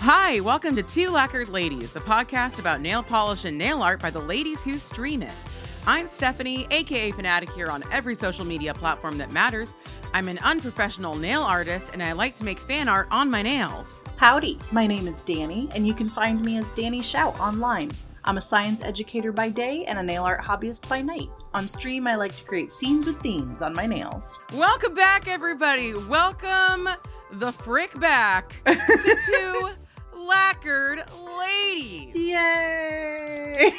Hi, welcome to Two Lacquered Ladies, the podcast about nail polish and nail art by the ladies who stream it. I'm Stephanie, aka Fanatic here on every social media platform that matters. I'm an unprofessional nail artist and I like to make fan art on my nails. Howdy, my name is Danny and you can find me as Danny Shout online. I'm a science educator by day and a nail art hobbyist by night. On stream, I like to create scenes with themes on my nails. Welcome back, everybody. Welcome the frick back to Two Lacquered Ladies. Yay!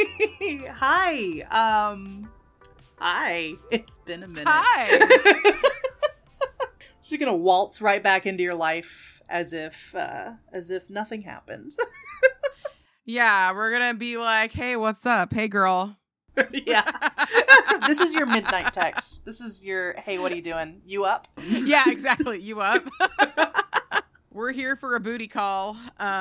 Hi. Hi. It's been a minute. Hi. Just gonna waltz right back into your life as if nothing happened. Yeah, we're gonna be like, hey, what's up? Hey, girl. Yeah. This is your midnight text. This is your, hey, what are you doing? You up? Yeah, exactly. You up? We're here for a booty call.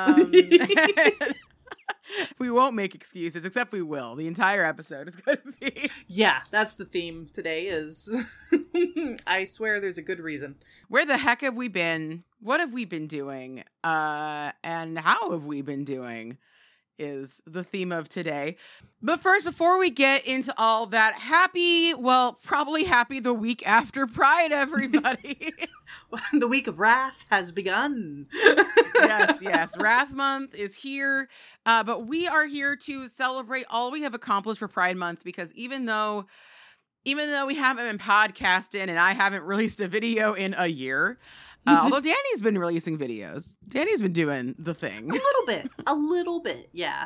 We won't make excuses, except we will. The entire episode is going to be. Yeah, that's the theme today is, I swear there's a good reason. Where the heck have we been? What have we been doing? And how have we been doing? Is the theme of today. But first, before we get into all that, probably happy the week after Pride, everybody. The week of Wrath has begun. Yes. Wrath Month is here. But we are here to celebrate all we have accomplished for Pride Month, because even though we haven't been podcasting and I haven't released a video in a year, although Danny's been releasing videos. Danny's been doing the thing. A little bit, yeah.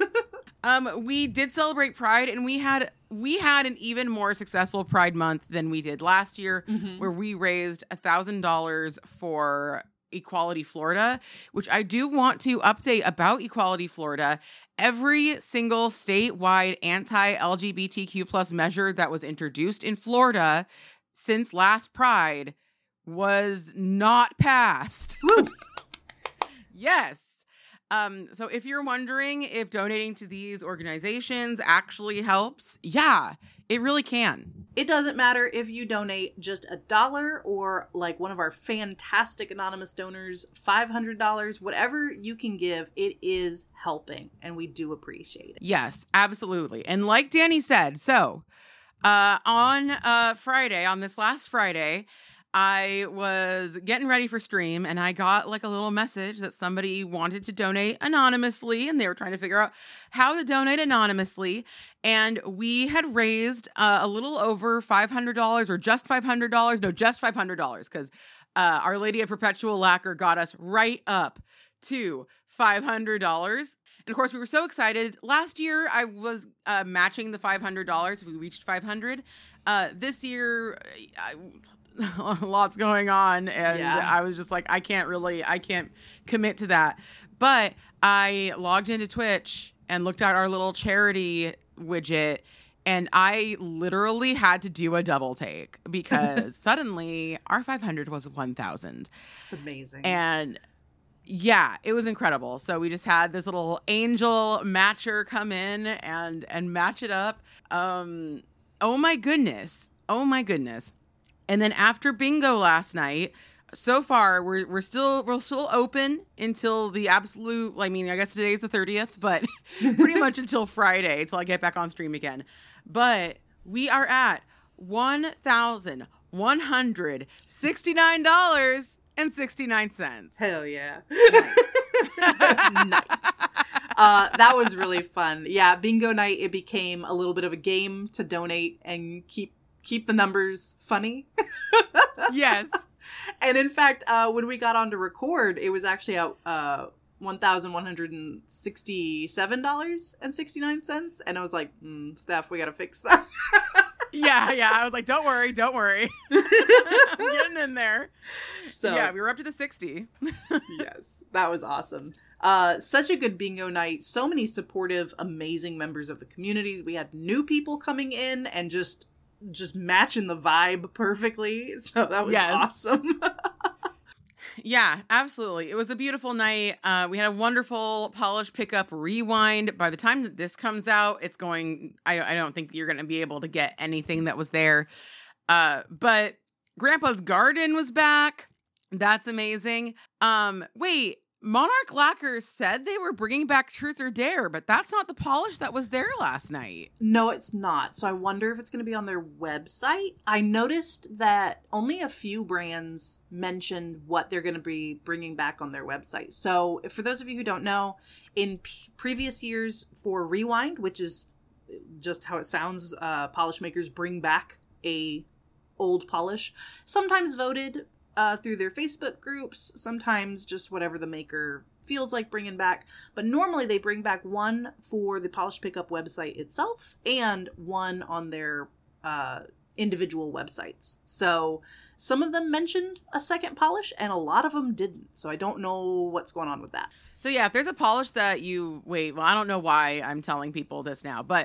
We did celebrate Pride, and we had an even more successful Pride Month than we did last year, where we raised $1,000 for Equality Florida, which I do want to update about Equality Florida. Every single statewide anti-LGBTQ plus measure that was introduced in Florida since last Pride was not passed. Woo. Yes. So if you're wondering if donating to these organizations actually helps, yeah, it really can. It doesn't matter if you donate just $1 or like one of our fantastic anonymous donors, $500, whatever you can give, it is helping, and we do appreciate it. Yes, absolutely. And like Danny said, so on this last Friday, I was getting ready for stream and I got like a little message that somebody wanted to donate anonymously, and they were trying to figure out how to donate anonymously. And we had raised a little over $500, or just $500. No, just $500, because Our Lady of Perpetual Lacquer got us right up to $500. And of course, we were so excited. Last year, I was matching the $500 if we reached 500. This year, lots going on, and yeah. I was just like, I can't commit to that. But I logged into Twitch and looked at our little charity widget, and I literally had to do a double take because suddenly our 500 was 1,000. It's amazing. And yeah, it was incredible. So we just had this little angel matcher come in and match it up. Oh my goodness. And then after bingo last night, so far we're still open until the absolute, I guess today's the 30th, but pretty much until Friday, till I get back on stream again. But we are at $1,169.69. Hell yeah. Nice. That was really fun. Yeah, bingo night, it became a little bit of a game to donate and keep the numbers funny. Yes. And in fact, when we got on to record, it was actually at $1,167.69. And I was like, Steph, we got to fix that. Yeah. I was like, don't worry. I'm getting in there. So yeah, we were up to the 60. Yes, that was awesome. Such a good bingo night. So many supportive, amazing members of the community. We had new people coming in and just matching the vibe perfectly. So that was awesome. Yeah, absolutely. It was a beautiful night. We had a wonderful polish pickup rewind. By the time that this comes out, it's going, I don't think you're going to be able to get anything that was there. But Grandpa's Garden was back. That's amazing. Wait, Monarch Lacquer said they were bringing back Truth or Dare, but that's not the polish that was there last night. No, it's not. So I wonder if it's going to be on their website. I noticed that only a few brands mentioned what they're going to be bringing back on their website. So for those of you who don't know, in previous years for Rewind, which is just how it sounds, polish makers bring back a old polish, sometimes voted through their Facebook groups, sometimes just whatever the maker feels like bringing back. But normally they bring back one for the Polish Pickup website itself and one on their individual websites. So some of them mentioned a second polish and a lot of them didn't. So I don't know what's going on with that. So yeah, if there's a polish that you well, I don't know why I'm telling people this now, but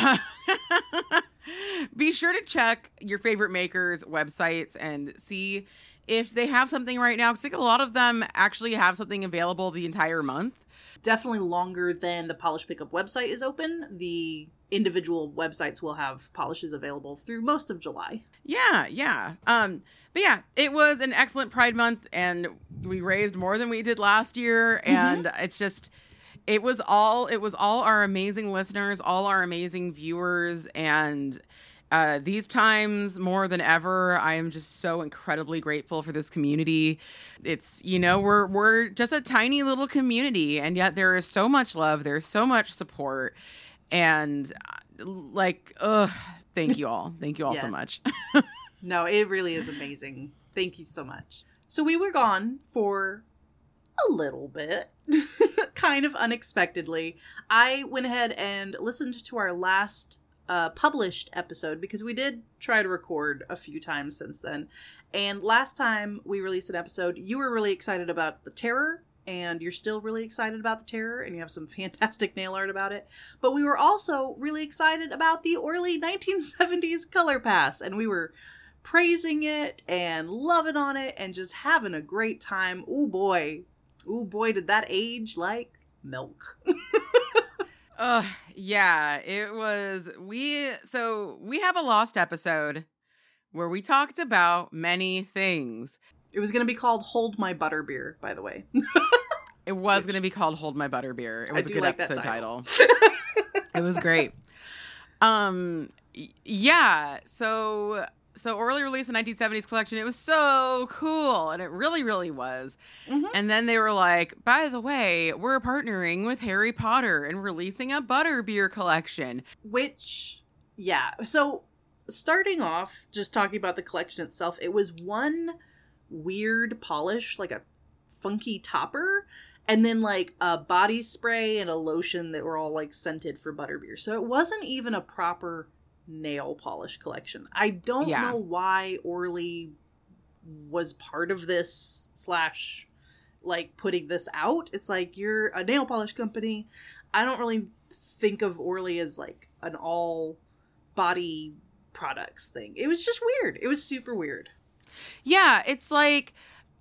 be sure to check your favorite makers' websites and see if they have something right now. Because I think a lot of them actually have something available the entire month. Definitely longer than the Polish Pickup website is open. The individual websites will have polishes available through most of July. Yeah. But yeah, it was an excellent Pride Month, and we raised more than we did last year. And it's just, it was all our amazing listeners, all our amazing viewers, and these times more than ever, I am just so incredibly grateful for this community. It's, we're just a tiny little community, and yet there is so much love. There's so much support, and thank you all. Thank you all so much. No, it really is amazing. Thank you so much. So we were gone for a little bit, kind of unexpectedly. I went ahead and listened to our last published episode, because we did try to record a few times since then. And last time we released an episode, you were really excited about the Terror, and you're still really excited about the Terror, and you have some fantastic nail art about it. But we were also really excited about the Orly 1970s Color Pass, and we were praising it and loving on it and just having a great time. Ooh boy, did that age like milk. Yeah, it was, we have a lost episode where we talked about many things. It was going to be called Hold My Butterbeer, by the way. It was going to be called Hold My Butterbeer. It was a good episode title. It was great. Yeah, so Orly released the 1970s collection. It was so cool, and it really, really was. And then they were like, by the way, we're partnering with Harry Potter and releasing a butterbeer collection. Which, yeah. So starting off, just talking about the collection itself, it was one weird polish, like a funky topper, and then like a body spray and a lotion that were all like scented for butterbeer. So it wasn't even a proper nail polish collection. I don't know why Orly was part of this / like putting this out. It's like, you're a nail polish company. I don't really think of Orly as like an all body products thing. It was just weird. It was super weird. Yeah, it's like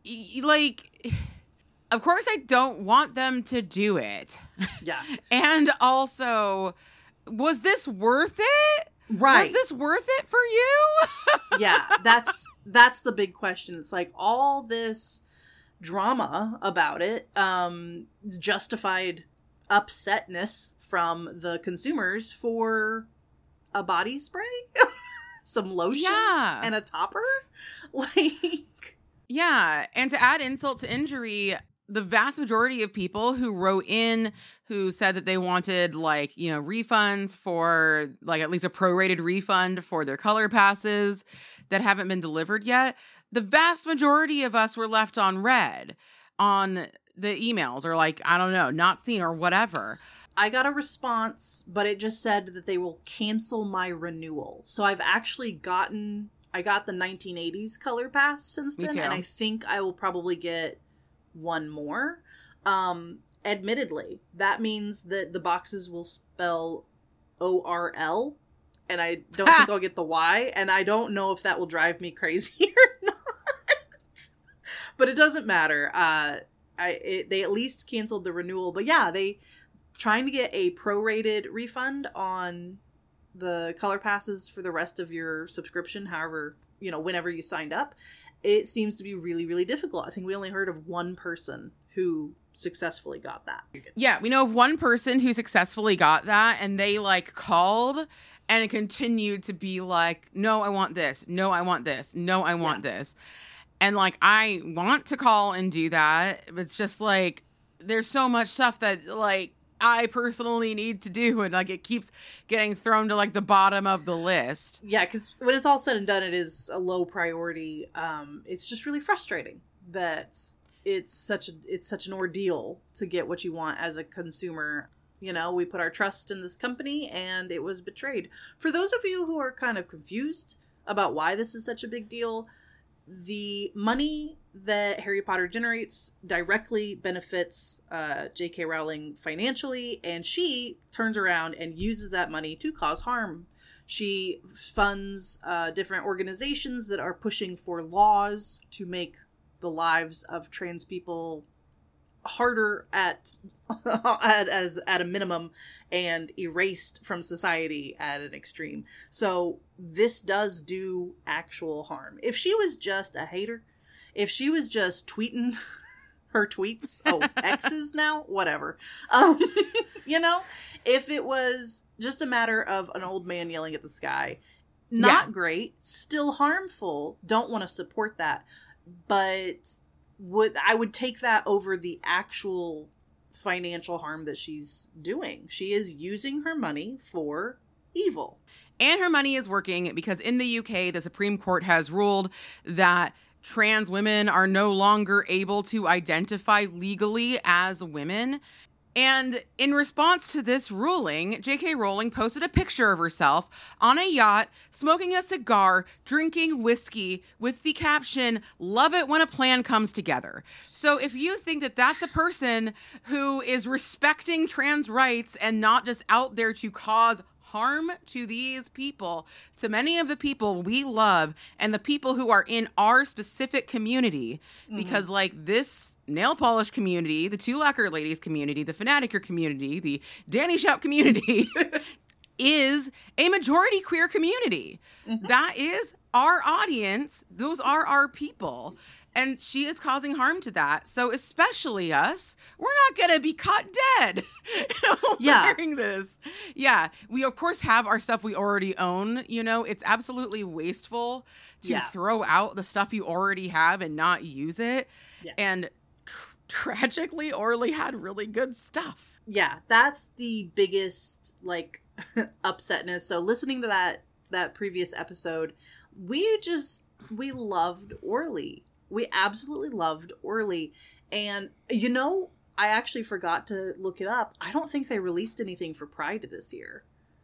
of course I don't want them to do it. Yeah. And also, was this worth it? Right. Was this worth it for you? Yeah, that's the big question. It's like all this drama about it, justified upsetness from the consumers for a body spray, some lotion, and a topper. Yeah, and to add insult to injury, the vast majority of people who wrote in who said that they wanted refunds for at least a prorated refund for their color passes that haven't been delivered yet, the vast majority of us were left on red on the emails, or I don't know, not seen or whatever. I got a response, but it just said that they will cancel my renewal. So I got the 1980s color pass since then, and I think I will probably get one more. Admittedly, that means that the boxes will spell ORL, and I don't think I'll get the Y, and I don't know if that will drive me crazy or not. But it doesn't matter. They at least canceled the renewal. But yeah, they trying to get a prorated refund on the color passes for the rest of your subscription, however, whenever you signed up. It seems to be really, really difficult. I think we only heard of one person who successfully got that. Yeah, we know of one person who successfully got that, and they like called and it continued to be like, no, I want this. No, I want this. No, I want this. And like, I want to call and do that. It's just like, there's so much stuff that like I personally need to do. And like, it keeps getting thrown to like the bottom of the list. Yeah, because when it's all said and done, it is a low priority. It's just really frustrating that it's such an ordeal to get what you want as a consumer. You know, we put our trust in this company and it was betrayed. For those of you who are kind of confused about why this is such a big deal, the money that Harry Potter generates directly benefits J.K. Rowling financially, and she turns around and uses that money to cause harm. She funds different organizations that are pushing for laws to make the lives of trans people harder at a minimum and erased from society at an extreme. So this does do actual harm. If she was just a hater, if she was just tweeting her tweets, X's now, whatever. You know, if it was just a matter of an old man yelling at the sky, not great, still harmful, don't want to support that. But I would take that over the actual financial harm that she's doing. She is using her money for evil. And her money is working because in the UK, the Supreme Court has ruled that trans women are no longer able to identify legally as women. And in response to this ruling, J.K. Rowling posted a picture of herself on a yacht, smoking a cigar, drinking whiskey, with the caption, "Love it when a plan comes together." So if you think that that's a person who is respecting trans rights and not just out there to cause harm to these people, to many of the people we love and the people who are in our specific community, because like this nail polish community, the Two Lacquer Ladies community, the Fanaticur community, the Danny Shout community is a majority queer community. That is our audience. Those are our people. And she is causing harm to that. So especially us, we're not going to be caught dead wearing this. Yeah. We, of course, have our stuff we already own. You know, it's absolutely wasteful to throw out the stuff you already have and not use it. Yeah. And tragically, Orly had really good stuff. Yeah. That's the biggest, like, upsetness. So listening to that previous episode, we loved Orly. We absolutely loved Orly. And, you know, I actually forgot to look it up. I don't think they released anything for Pride this year.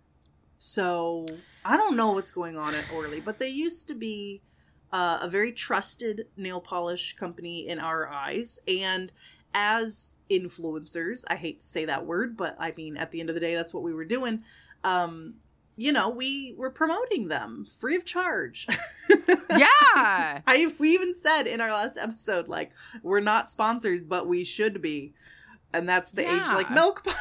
So, I don't know what's going on at Orly. But they used to be a very trusted nail polish company in our eyes. And as influencers, I hate to say that word, but I mean, at the end of the day, that's what we were doing. You know, we were promoting them free of charge. Yeah. We even said in our last episode, like, we're not sponsored, but we should be. And that's the age like milk part.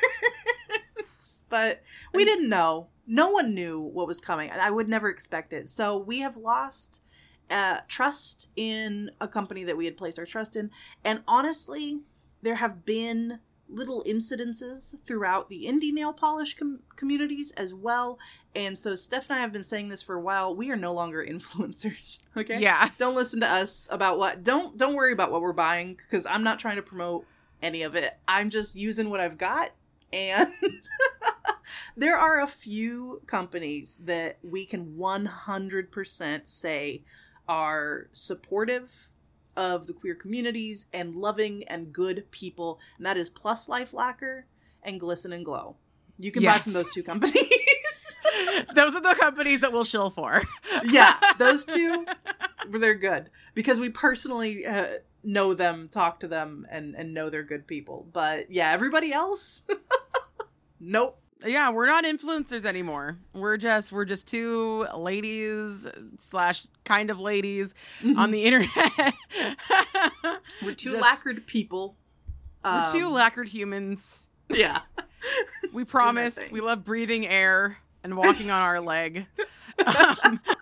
But we didn't know. No one knew what was coming. And I would never expect it. So we have lost trust in a company that we had placed our trust in. And honestly, there have been little incidences throughout the indie nail polish communities as well. And so Steph and I have been saying this for a while. We are no longer influencers. Okay. Yeah. Don't listen to us about what, don't worry about what we're buying, because I'm not trying to promote any of it. I'm just using what I've got. And there are a few companies that we can 100% say are supportive of the queer communities and loving and good people, and that is Plus Life Lacquer and Glisten and Glow. You can buy from those two companies. Those are the companies that we'll shill for. Yeah, those two, they're good because we personally know them, talk to them, and know they're good people. But yeah, everybody else, nope. Yeah, we're not influencers anymore. We're just two ladies / kind of ladies on the internet. We're two lacquered people. We're two lacquered humans. Yeah. We promise we love breathing air and walking on our leg.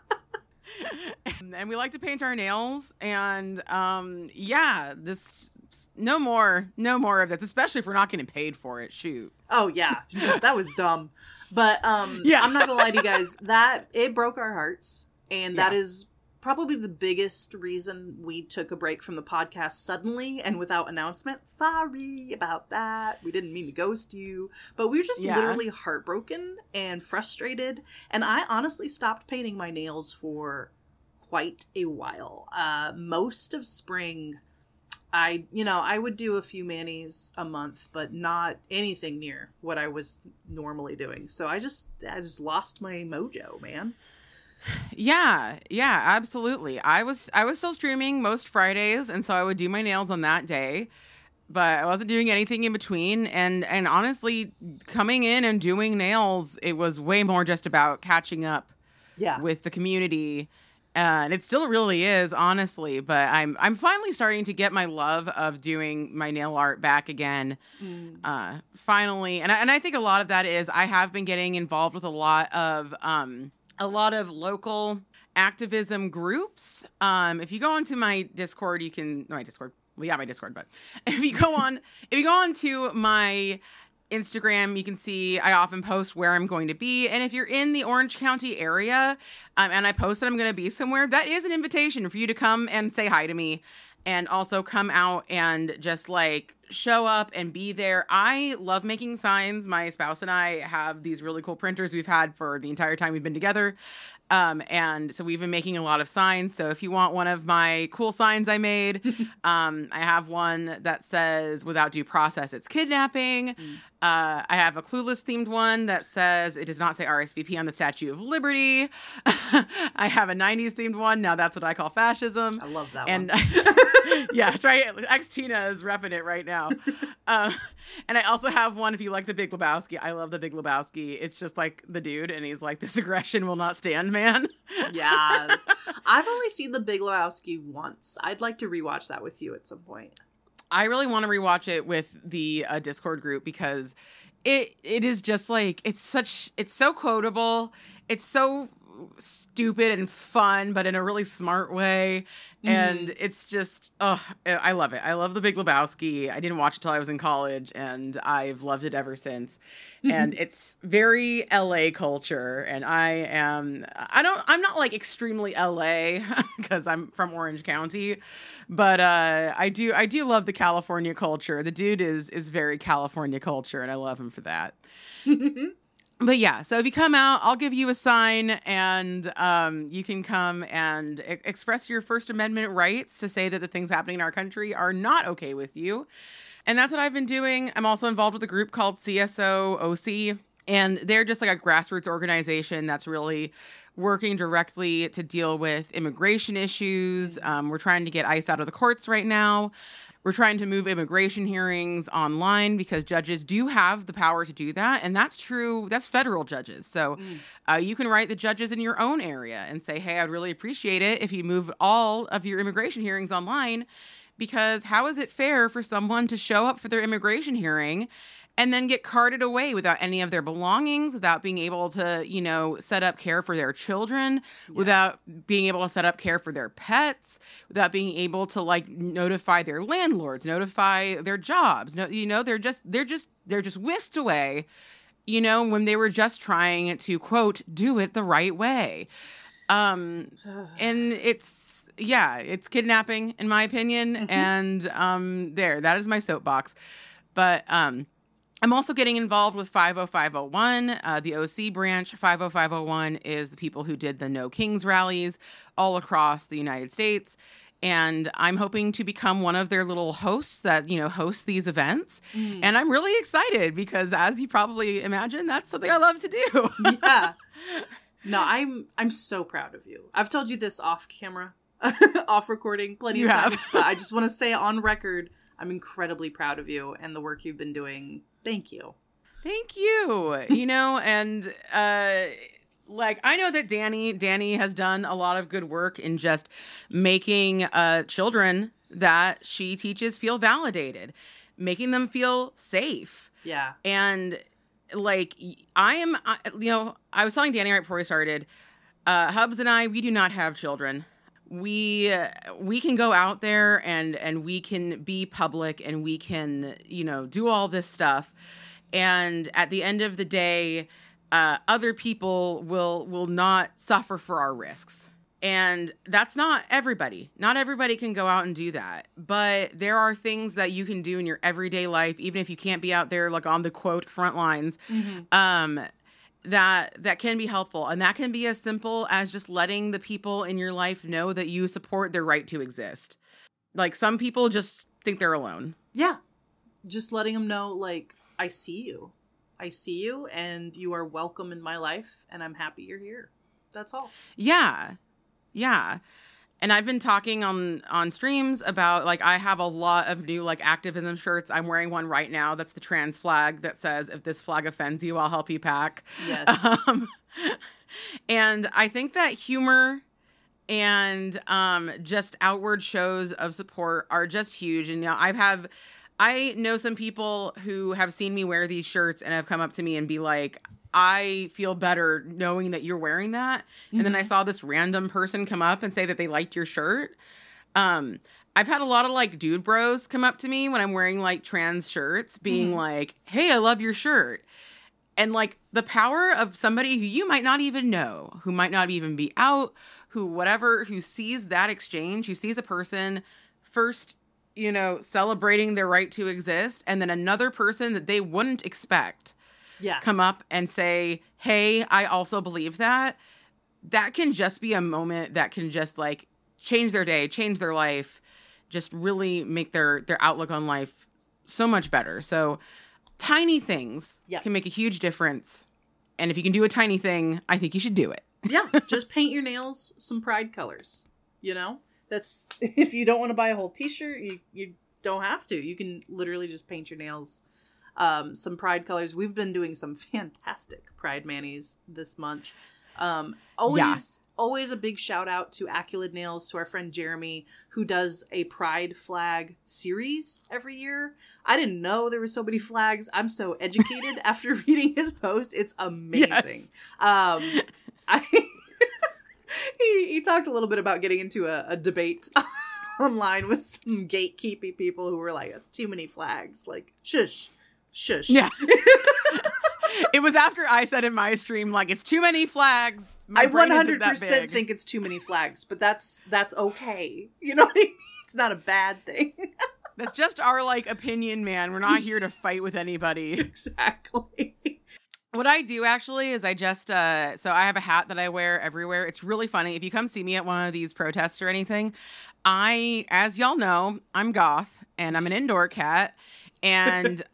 And we like to paint our nails. And this no more of this, especially if we're not getting paid for it. Shoot. Oh yeah, that was dumb. But Yeah. I'm not gonna lie to you guys, that it broke our hearts, and that is probably the biggest reason we took a break from the podcast suddenly and without announcement. Sorry about that. We didn't mean to ghost you, but we were just literally heartbroken and frustrated. And I honestly stopped painting my nails for quite a while. Most of spring, I would do a few manis a month, but not anything near what I was normally doing. So I just lost my mojo, man. Yeah, absolutely. I was still streaming most Fridays, and so I would do my nails on that day, but I wasn't doing anything in between. And honestly, coming in and doing nails, it was way more just about catching up with the community. And it still really is, honestly, but I'm finally starting to get my love of doing my nail art back again. Finally. And I think a lot of that is I have been getting involved with a lot of local activism groups. If you go onto my Discord, my Discord, but if you go on to my Instagram, you can see I often post where I'm going to be. And if you're in the Orange County area, and I post that I'm going to be somewhere, that is an invitation for you to come and say hi to me, and also come out and just like show up and be there. I love making signs. My spouse and I have these really cool printers we've had for the entire time we've been together. And so we've been making a lot of signs. So if you want one of my cool signs I made, I have one that says, "Without due process, it's kidnapping." I have a Clueless themed one that says, "It does not say RSVP on the Statue of Liberty." I have a 90s themed one. Now that's what I call fascism. I love that one. Yeah, that's right. Tina is repping it right now. And I also have one, if you like The Big Lebowski. I love The Big Lebowski. It's just like the dude, and he's like, "This aggression will not stand, man." Yeah. I've only seen The Big Lebowski once. I'd like to rewatch that with you at some point. I really want to rewatch it with the Discord group, because it is just like, it's so quotable. It's so stupid and fun, but in a really smart way. And it's just, I love it. I love The Big Lebowski. I didn't watch it till I was in college, and I've loved it ever since. And it's very LA culture. And I'm not like extremely LA because I'm from Orange County, but I do love the California culture. The dude is very California culture, and I love him for that. But yeah, so if you come out, I'll give you a sign, and you can come and express your First Amendment rights to say that the things happening in our country are not okay with you. And that's what I've been doing. I'm also involved with a group called CSO-OC, and they're just like a grassroots organization that's really working directly to deal with immigration issues. We're trying to get ICE out of the courts right now. We're trying to move immigration hearings online because judges do have the power to do that. And that's true. That's federal judges. So you can write the judges in your own area and say, "Hey, I'd really appreciate it if you move all of your immigration hearings online, because how is it fair for someone to show up for their immigration hearing and then get carted away without any of their belongings, without being able to, set up care for their children, without being able to set up care for their pets, without being able to notify their landlords, notify their jobs. They're just whisked away, when they were just trying to, quote, do it the right way. And it's kidnapping, in my opinion. And that is my soapbox. But I'm also getting involved with 50501, the OC branch. 50501 is the people who did the No Kings rallies all across the United States. And I'm hoping to become one of their little hosts that, hosts these events. And I'm really excited because, as you probably imagine, that's something I love to do. Yeah. No, I'm so proud of you. I've told you this off camera, off recording plenty of times, but I just want to say on record, I'm incredibly proud of you and the work you've been doing. Thank you. Thank you. And I know that Danny has done a lot of good work in just making children that she teaches feel validated, making them feel safe. Yeah. And I was telling Danny right before we started, Hubs and I, we do not have children. we can go out there and we can be public and we can, do all this stuff. And at the end of the day, other people will not suffer for our risks. And that's not everybody. Not everybody can go out and do that. But there are things that you can do in your everyday life, even if you can't be out there like on the quote front lines, that can be helpful. And that can be as simple as just letting the people in your life know that you support their right to exist. Like some people just think they're alone. Yeah. Just letting them know, like, I see you. I see you and you are welcome in my life and I'm happy you're here. That's all. Yeah. Yeah. And I've been talking on streams about, like, I have a lot of new, like, activism shirts. I'm wearing one right now. That's the trans flag that says, if this flag offends you, I'll help you pack. Yes. And I think that humor and just outward shows of support are just huge. And, I know some people who have seen me wear these shirts and have come up to me and be like, I feel better knowing that you're wearing that. And then I saw this random person come up and say that they liked your shirt. I've had a lot of like dude bros come up to me when I'm wearing like trans shirts being like, hey, I love your shirt. And like the power of somebody who you might not even know, who might not even be out, who sees that exchange, who sees a person first, celebrating their right to exist, and then another person that they wouldn't expect come up and say, hey, I also believe that. That can just be a moment that can just like change their day, change their life, just really make their outlook on life so much better. So tiny things can make a huge difference. And if you can do a tiny thing, I think you should do it. Yeah. Just paint your nails some pride colors, That's, if you don't want to buy a whole t-shirt, you don't have to. You can literally just paint your nails some pride colors. We've been doing some fantastic pride manis this month. Always a big shout out to Aculid Nails, to our friend Jeremy, who does a pride flag series every year. I didn't know there were so many flags. I'm so educated after reading his post. It's amazing. Yes. He talked a little bit about getting into a debate online with some gatekeeping people who were like, that's too many flags. Like, shush. Yeah. It was after I said in my stream, like, it's too many flags. I 100% think it's too many flags, but that's okay. You know what I mean? It's not a bad thing. That's just our, like, opinion, man. We're not here to fight with anybody. Exactly. What I do, actually, is I just, so I have a hat that I wear everywhere. It's really funny. If you come see me at one of these protests or anything, as y'all know, I'm goth, and I'm an indoor cat, and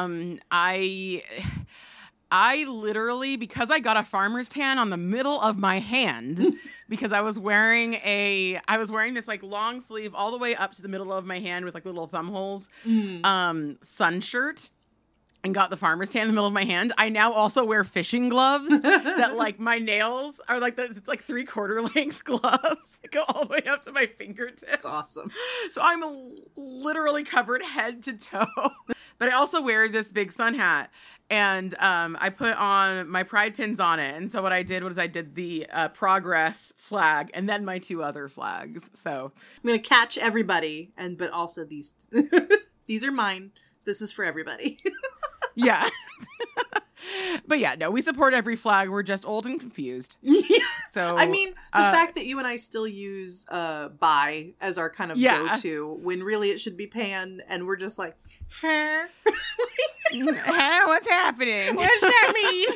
I literally, because I got a farmer's tan on the middle of my hand, because I was wearing this like long sleeve all the way up to the middle of my hand with like little thumb holes, sun shirt, and got the farmer's tan in the middle of my hand. I now also wear fishing gloves that like my nails are like it's like 3/4 length gloves that go all the way up to my fingertips. That's awesome. So I'm literally covered head to toe. But I also wear this big sun hat. And I put on my pride pins on it. And so what I did was I did the progress flag and then my 2 other flags. So I'm going to catch everybody. But also these are mine. This is for everybody. Yeah. But yeah, no, we support every flag. We're just old and confused. Yeah. So I mean, the fact that you and I still use bi as our kind of go-to, when really it should be pan, and we're just like, huh? Huh? What's happening? What does that mean?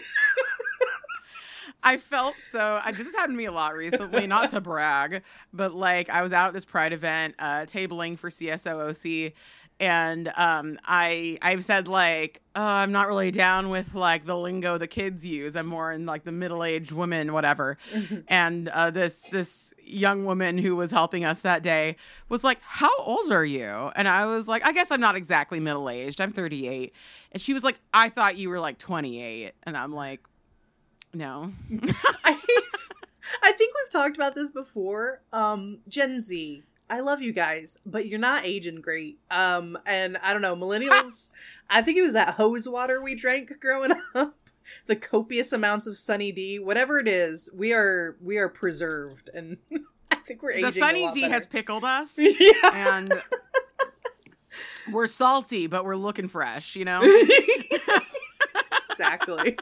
I felt so, this has happened to me a lot recently, not to brag, but like I was out at this pride event, tabling for CSOOC, and I've said like, oh, I'm not really down with like the lingo the kids use. I'm more in like the middle-aged woman, whatever. And this young woman who was helping us that day was like, how old are you? And I was like, I guess I'm not exactly middle-aged. I'm 38. And she was like, I thought you were like 28. And I'm like, no. I think we've talked about this before. Gen Z. I love you guys, but you're not aging great. And I don't know, millennials, I think it was that hose water we drank growing up, the copious amounts of Sunny D, whatever it is, we are preserved. And I think we're aging The a Sunny lot D better. has pickled us. Yeah. And we're salty, but we're looking fresh, you know? Exactly.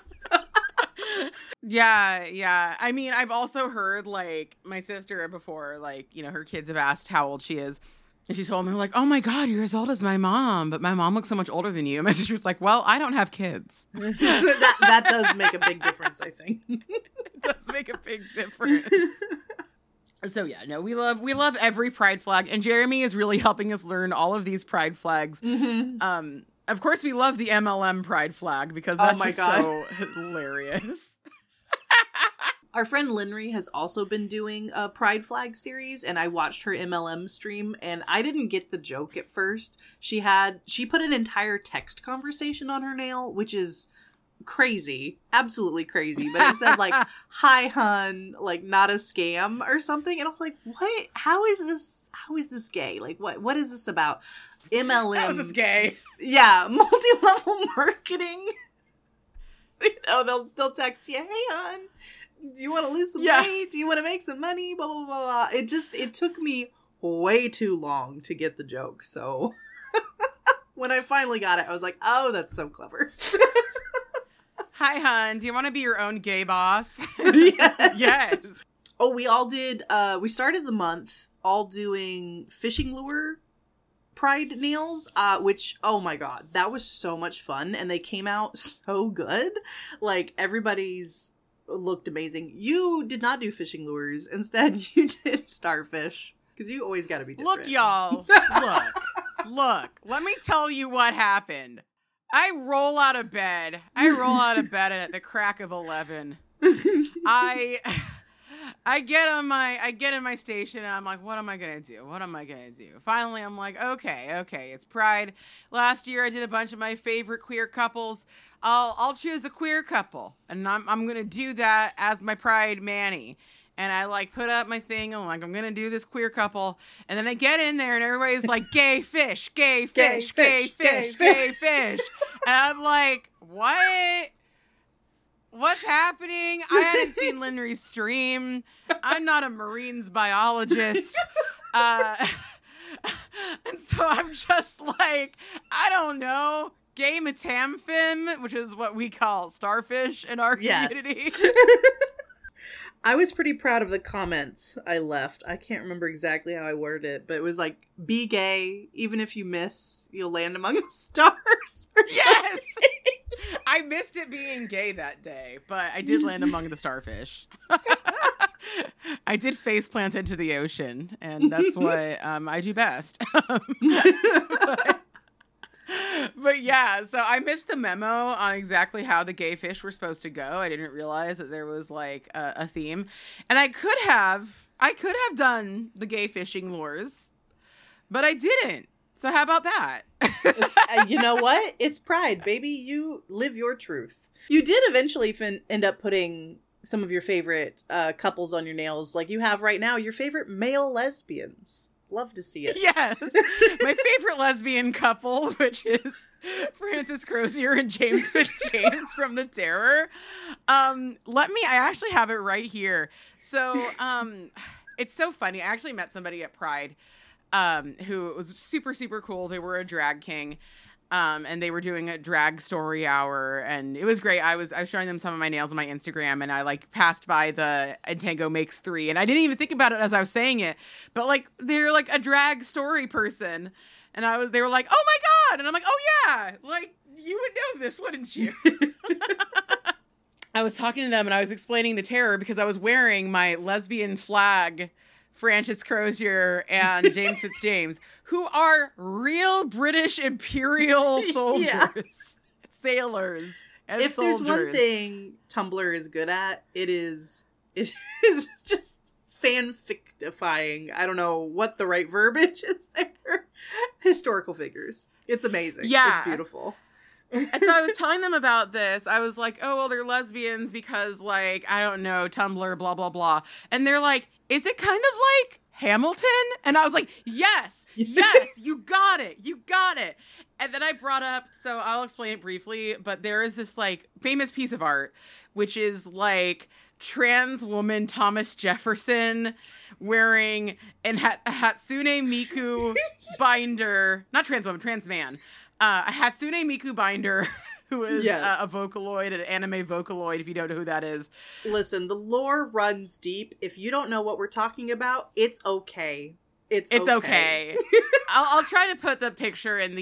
Yeah. I mean, I've also heard, like, my sister before, like, you know, her kids have asked how old she is. And she told me, like, oh my God, you're as old as my mom, but my mom looks so much older than you. And my sister's like, well, I don't have kids. that does make a big difference, I think. It does make a big difference. So yeah, no, we love every pride flag. And Jeremy is really helping us learn all of these pride flags. Mm-hmm. Of course, we love the MLM pride flag because that's just so hilarious. Our friend Linry has also been doing a Pride Flag series, and I watched her MLM stream, and I didn't get the joke at first. She put an entire text conversation on her nail, which is crazy, absolutely crazy. But it said like, "Hi, hun," like not a scam or something, and I was like, "What? How is this? How is this gay? Like, what is this about?" MLM. How is this gay? Yeah, multi-level marketing. You know, they'll text you, "Hey, hon, do you want to lose some weight? Do you want to make some money? Blah, blah, blah, blah." It took me way too long to get the joke. So when I finally got it, I was like, oh, that's so clever. Hi, hun. Do you want to be your own gay boss? Yes. Yes. Oh, we all did. We started the month all doing fishing lure pride nails, which, oh my God, that was so much fun. And they came out so good. Like, everybody's looked amazing. You did not do fishing lures. Instead, you did starfish. Because you always got to be different. Look, y'all. Look. Let me tell you what happened. I roll out of bed at the crack of 11. I get in my station and I'm like, what am I going to do? Finally, I'm like, okay, it's Pride. Last year I did a bunch of my favorite queer couples. I'll choose a queer couple and I'm going to do that as my Pride Manny. And I like put up my thing. I'm like, I'm going to do this queer couple. And then I get in there and everybody's like, gay fish. And I'm like, what? What's happening? I hadn't seen Linry's stream. I'm not a Marines biologist. And so I'm just like, I don't know, gay metamphim, which is what we call starfish in our community. I was pretty proud of the comments I left. I can't remember exactly how I worded it, but it was like, be gay, even if you miss, you'll land among the stars. Yes! I missed it being gay that day, but I did land among the starfish. I did face plant into the ocean, and that's what I do best. But yeah, so I missed the memo on exactly how the gay fish were supposed to go. I didn't realize that there was like a theme, and I could have done the gay fishing lures, but I didn't. So how about that? You know what? It's Pride, baby. You live your truth. You did eventually end up putting some of your favorite couples on your nails, like you have right now, your favorite male lesbians. Love to see it. Yes. My favorite lesbian couple, which is Frances Crozier and James Fitzjames from The Terror. I actually have it right here. So it's so funny. I actually met somebody at Pride who was super, super cool. They were a drag king. And they were doing a drag story hour, and it was great. I was showing them some of my nails on my Instagram, and I like passed by the Entango Makes 3, and I didn't even think about it as I was saying it, but like they're like a drag story person, and they were like, oh my God, and I'm like, oh yeah, like you would know this, wouldn't you? I was talking to them, and I was explaining The Terror because I was wearing my lesbian flag, Frances Crozier and James Fitzjames, who are real British Imperial soldiers, sailors, and if soldiers. There's one thing Tumblr is good at, it is just fanfictifying. I don't know what the right verbiage is there. Historical figures. It's amazing. Yeah. It's beautiful. And so I was telling them about this. I was like, oh, well, they're lesbians because, like, I don't know, Tumblr, blah, blah, blah. And they're like, is it kind of like Hamilton? And I was like, yes, you got it. And then I brought up, so I'll explain it briefly, but there is this, like, famous piece of art, which is, like, trans woman Thomas Jefferson wearing a Hatsune Miku binder. Not trans woman, trans man. A Hatsune Miku binder who is a Vocaloid, an anime Vocaloid, if you don't know who that is. Listen, the lore runs deep. If you don't know what we're talking about, it's okay. It's okay. I'll try to put the picture in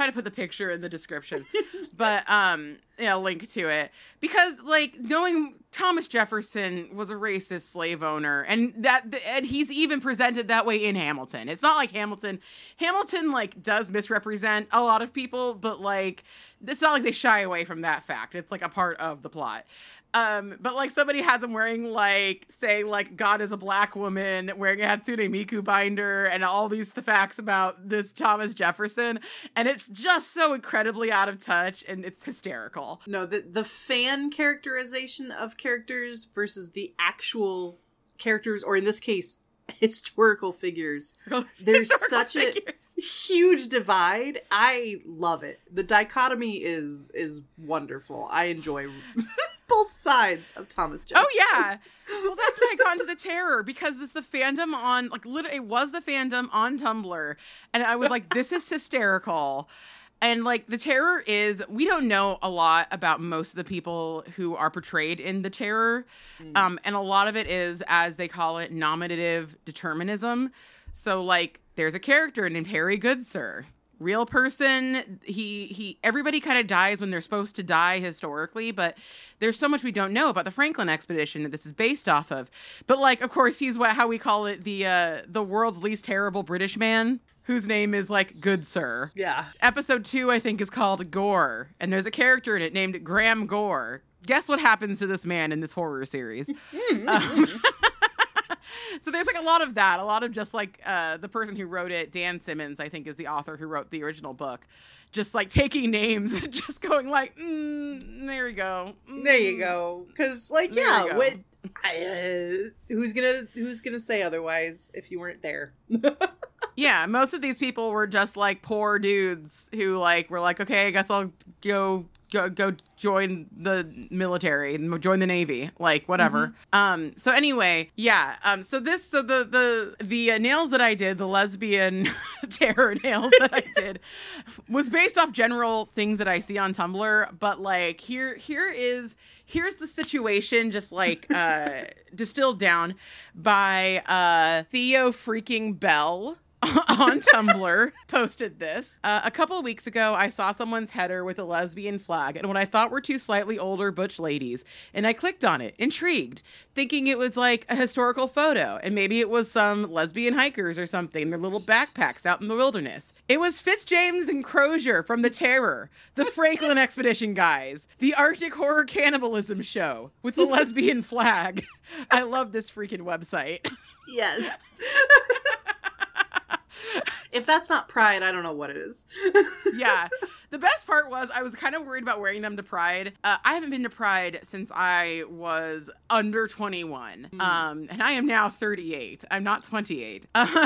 the description, but link to it, because like knowing Thomas Jefferson was a racist slave owner, and he's even presented that way in Hamilton. It's not like Hamilton like does misrepresent a lot of people, but like it's not like they shy away from that fact. It's like a part of the plot. But like somebody has him wearing like, say, like God is a black woman, wearing a Hatsune Miku binder, and all these facts about this Thomas Jefferson, and it's just so incredibly out of touch, and it's hysterical. No, the fan characterization of characters versus the actual characters, or in this case, historical figures. There's such a huge divide. I love it. The dichotomy is wonderful. I enjoy both sides of Thomas Jefferson. Oh yeah. Well, that's why I got into the Terror, because it's the fandom on, like, literally, it was the fandom on Tumblr, and I was like, this is hysterical. And like the Terror is, we don't know a lot about most of the people who are portrayed in the Terror. And a lot of it is, as they call it, nominative determinism. So like there's a character named Harry Goodsir. Real person. Everybody kind of dies when they're supposed to die historically, but there's so much we don't know about the Franklin expedition that this is based off of. But like, of course, he's how we call it, the world's least terrible British man, whose name is like Goodsir. Yeah. Episode 2, I think, is called Gore, and there's a character in it named Graham Gore. Guess what happens to this man in this horror series? So there's like a lot of that, a lot of just like the person who wrote it, Dan Simmons, I think, is the author who wrote the original book, just like taking names, just going like, there you go. There you go. Because like, yeah, who's gonna say otherwise if you weren't there? Yeah, most of these people were just like poor dudes who like were like, okay, I guess I'll go join the military and join the Navy, like whatever. So anyway, yeah. So the nails that I did, the lesbian Terror nails that I did, was based off general things that I see on Tumblr. But like here's the situation, just like distilled down by Theo freaking Bell. On Tumblr, posted this. A couple of weeks ago, I saw someone's header with a lesbian flag and what I thought were two slightly older butch ladies, and I clicked on it, intrigued, thinking it was like a historical photo, and maybe it was some lesbian hikers or something in their little backpacks out in the wilderness. It was Fitzjames and Crozier from the Terror, the Franklin Expedition guys, the Arctic Horror Cannibalism show with the lesbian flag. I love this freaking website. Yes. If that's not Pride, I don't know what it is. Yeah. The best part was I was kind of worried about wearing them to Pride. I haven't been to Pride since I was under 21. And I am now 38. I'm not 28.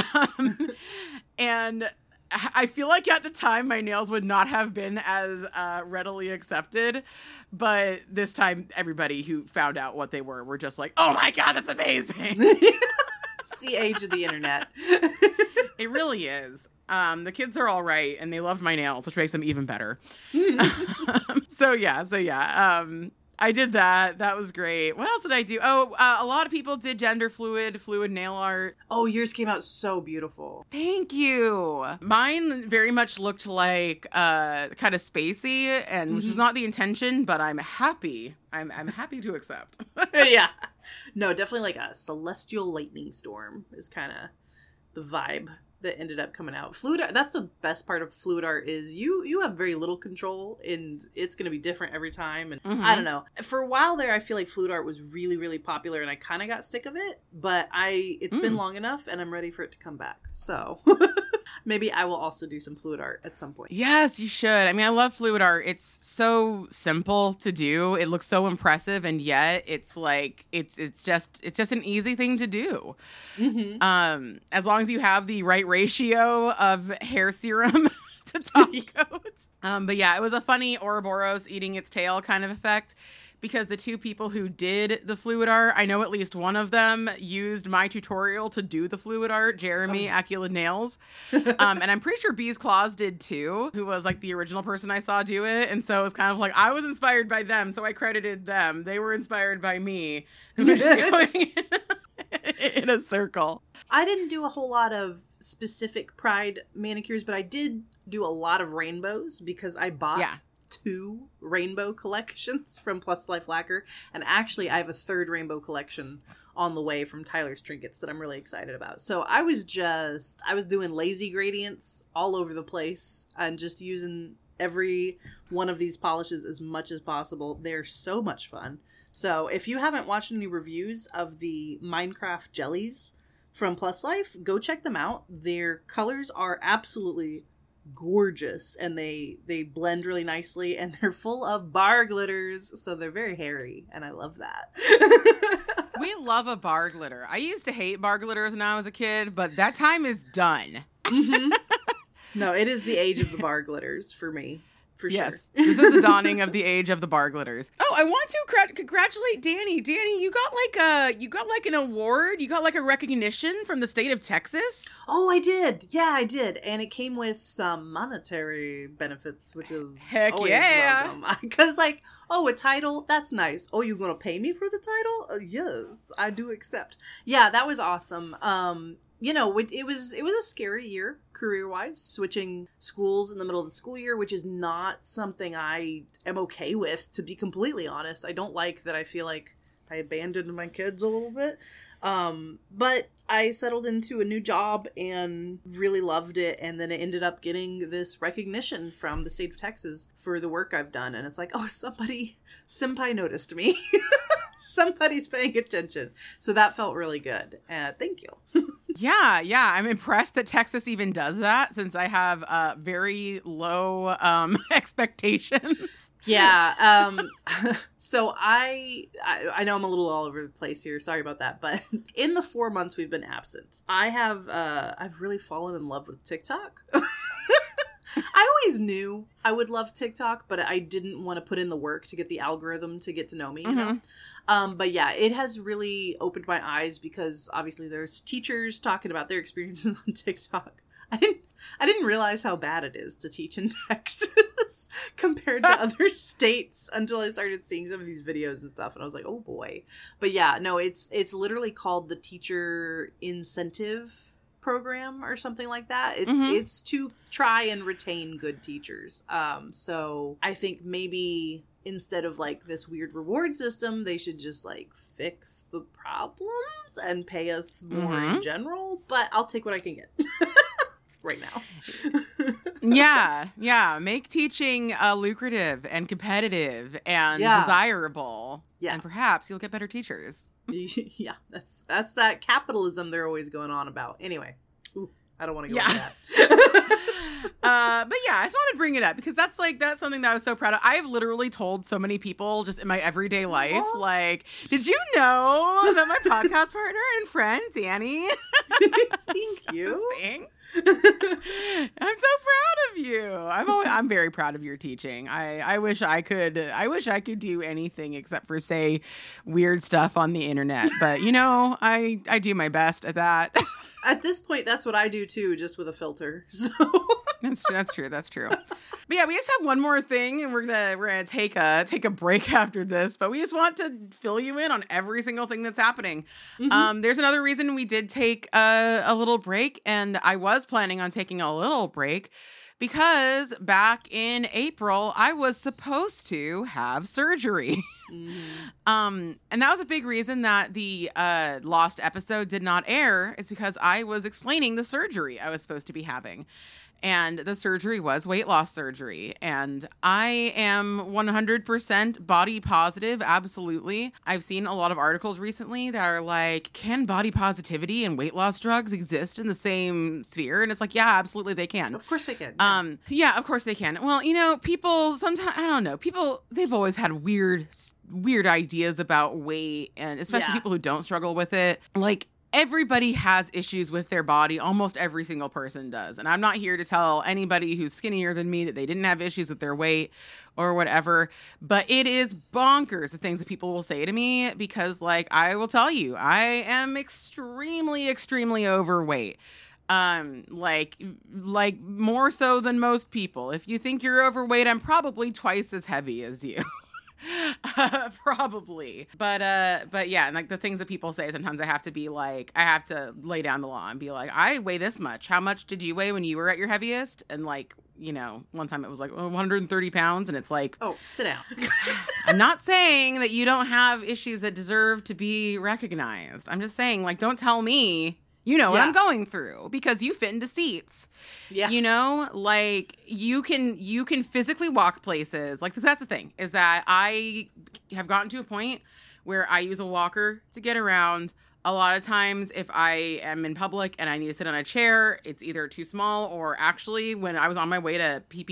And I feel like at the time my nails would not have been as readily accepted. But this time everybody who found out what they were just like, oh my God, that's amazing. It's the age of the internet. It really is. The kids are all right, and they loved my nails, which makes them even better. So yeah. I did that. That was great. What else did I do? Oh, a lot of people did gender fluid nail art. Oh, yours came out so beautiful. Thank you. Mine very much looked like kind of spacey, and which was not the intention, but I'm happy. I'm happy to accept. Yeah. No, definitely like a celestial lightning storm is kind of the vibe that ended up coming out. Fluid art, that's the best part of fluid art, is you have very little control, and it's going to be different every time. And I don't know. For a while there, I feel like fluid art was really, really popular, and I kind of got sick of it. But it's been long enough, and I'm ready for it to come back. So maybe I will also do some fluid art at some point. Yes, you should. I mean, I love fluid art. It's so simple to do. It looks so impressive, and yet it's like it's just an easy thing to do. As long as you have the right ratio of hair serum just a top coat. But yeah, it was a funny Ouroboros eating its tail kind of effect, because the two people who did the fluid art, I know at least one of them used my tutorial to do the fluid art, Jeremy Acula Nails. And I'm pretty sure Bee's Claws did too, who was like the original person I saw do it. And so it was kind of like, I was inspired by them, so I credited them. They were inspired by me. And we're just going in a circle. I didn't do a whole lot of specific Pride manicures, but I did do a lot of rainbows because I bought 2 rainbow collections from Plus Life Lacquer, and actually I have a 3rd rainbow collection on the way from Tyler's Trinkets that I'm really excited about. So I was doing lazy gradients all over the place and just using every one of these polishes as much as possible. They're so much fun. So if you haven't watched any reviews of the Minecraft jellies from Plus Life, go check them out. Their colors are absolutely gorgeous, and they blend really nicely, and they're full of bar glitters, so they're very hairy, and I love that. We love a bar glitter. I used to hate bar glitters when I was a kid, but that time is done. Mm-hmm. No, it is the age of the bar glitters for me. For yes, sure. This is the dawning of the age of the bar glitters. Oh, I want to congratulate Danny. Danny, you got like an award. You got like a recognition from the state of Texas. Oh, I did. Yeah, I did, and it came with some monetary benefits, which is heck always welcome. Because a title, that's nice. Oh, you gonna pay me for the title? Yes, I do accept. Yeah, that was awesome. It was a scary year career-wise, switching schools in the middle of the school year, which is not something I am okay with, to be completely honest. I don't like that. I feel like I abandoned my kids a little bit. But I settled into a new job and really loved it, and then it ended up getting this recognition from the state of Texas for the work I've done, and it's like, oh, senpai noticed me. Somebody's paying attention. So that felt really good. Thank you. Yeah. I'm impressed that Texas even does that, since I have very low expectations. Yeah. So I know I'm a little all over the place here. Sorry about that. But in the 4 months we've been absent, I've really fallen in love with TikTok. I always knew I would love TikTok, but I didn't want to put in the work to get the algorithm to get to know me, you know? But yeah, it has really opened my eyes, because obviously there's teachers talking about their experiences on TikTok. I didn't realize how bad it is to teach in Texas compared to other states until I started seeing some of these videos and stuff, and I was like, oh boy. But yeah, no, it's literally called the Teacher Incentive Program or something like that. It's to try and retain good teachers. So I think maybe instead of this weird reward system, they should just fix the problems and pay us more in general. But I'll take what I can get right now. Yeah. Make teaching lucrative and competitive and desirable. Yeah. And perhaps you'll get better teachers. Yeah, that's that capitalism they're always going on about. Anyway, I don't want to go into that. But yeah, I just wanted to bring it up because that's something that I was so proud of. I have literally told so many people just in my everyday life, did you know that my podcast partner and friend Danny? Thank you. I'm so proud of you. I'm very proud of your teaching. I wish I could do anything except for say weird stuff on the internet. But I do my best at that. At this point, that's what I do too, just with a filter. So that's true. But yeah, we just have one more thing, and we're gonna take a break after this. But we just want to fill you in on every single thing that's happening. There's another reason we did take a little break, and I was planning on taking a little break because back in April I was supposed to have surgery. And that was a big reason that the lost episode did not air, is because I was explaining the surgery I was supposed to be having. And the surgery was weight loss surgery. And I am 100% body positive. Absolutely. I've seen a lot of articles recently that are like, can body positivity and weight loss drugs exist in the same sphere? And it's like, yeah, absolutely they can. Of course they can. Yeah, of course they can. Well, people sometimes, I don't know, they've always had weird ideas about weight, and especially people who don't struggle with it. everybody has issues with their body. Almost every single person does. And I'm not here to tell anybody who's skinnier than me that they didn't have issues with their weight or whatever. But it is bonkers the things that people will say to me, because like, I will tell you, I am extremely, extremely overweight. Like more so than most people. If you think you're overweight, I'm probably twice as heavy as you. Probably. But yeah, and like the things that people say, sometimes I have to be like, I have to lay down the law and be like, I weigh this much. How much did you weigh when you were at your heaviest? And like, you know, one time it was like 130 pounds, and it's like, oh, sit down. I'm not saying that you don't have issues that deserve to be recognized. I'm just saying, like, don't tell me you know what I'm going through, because you fit into seats. Yeah. You know, like you can physically walk places. Like that's the thing, is that I have gotten to a point where I use a walker to get around. A lot of times if I am in public and I need to sit on a chair, it's either too small, or actually when I was on my way to to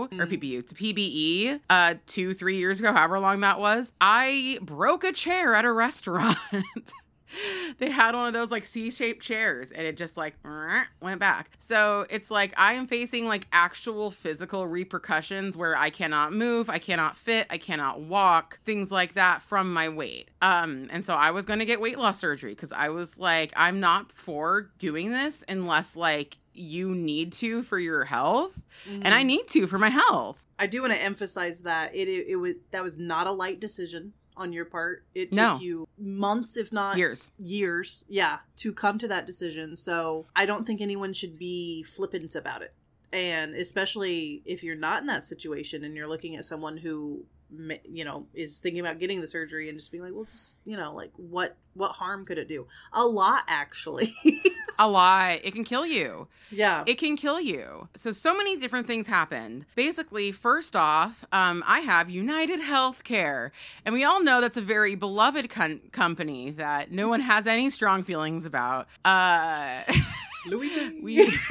PBE 2-3 years ago, however long that was, I broke a chair at a restaurant. They had one of those like C-shaped chairs, and it just like went back. So it's like I am facing like actual physical repercussions where I cannot move, I cannot fit, I cannot walk, things like that from my weight. And so I was going to get weight loss surgery, because I was like, I'm not for doing this unless like you need to for your health, and I need to for my health. I do want to emphasize that that was not a light decision on your part. It took you months, if not years, to come to that decision. So I don't think anyone should be flippant about it. And especially if you're not in that situation and you're looking at someone who, you know, is thinking about getting the surgery and just being like, well, just, you know, like what harm could it do? A lot, actually. A lot. It can kill you. Yeah. It can kill you. So many different things happened. Basically, first off, I have United Healthcare. And we all know that's a very beloved company that no one has any strong feelings about. Luigi.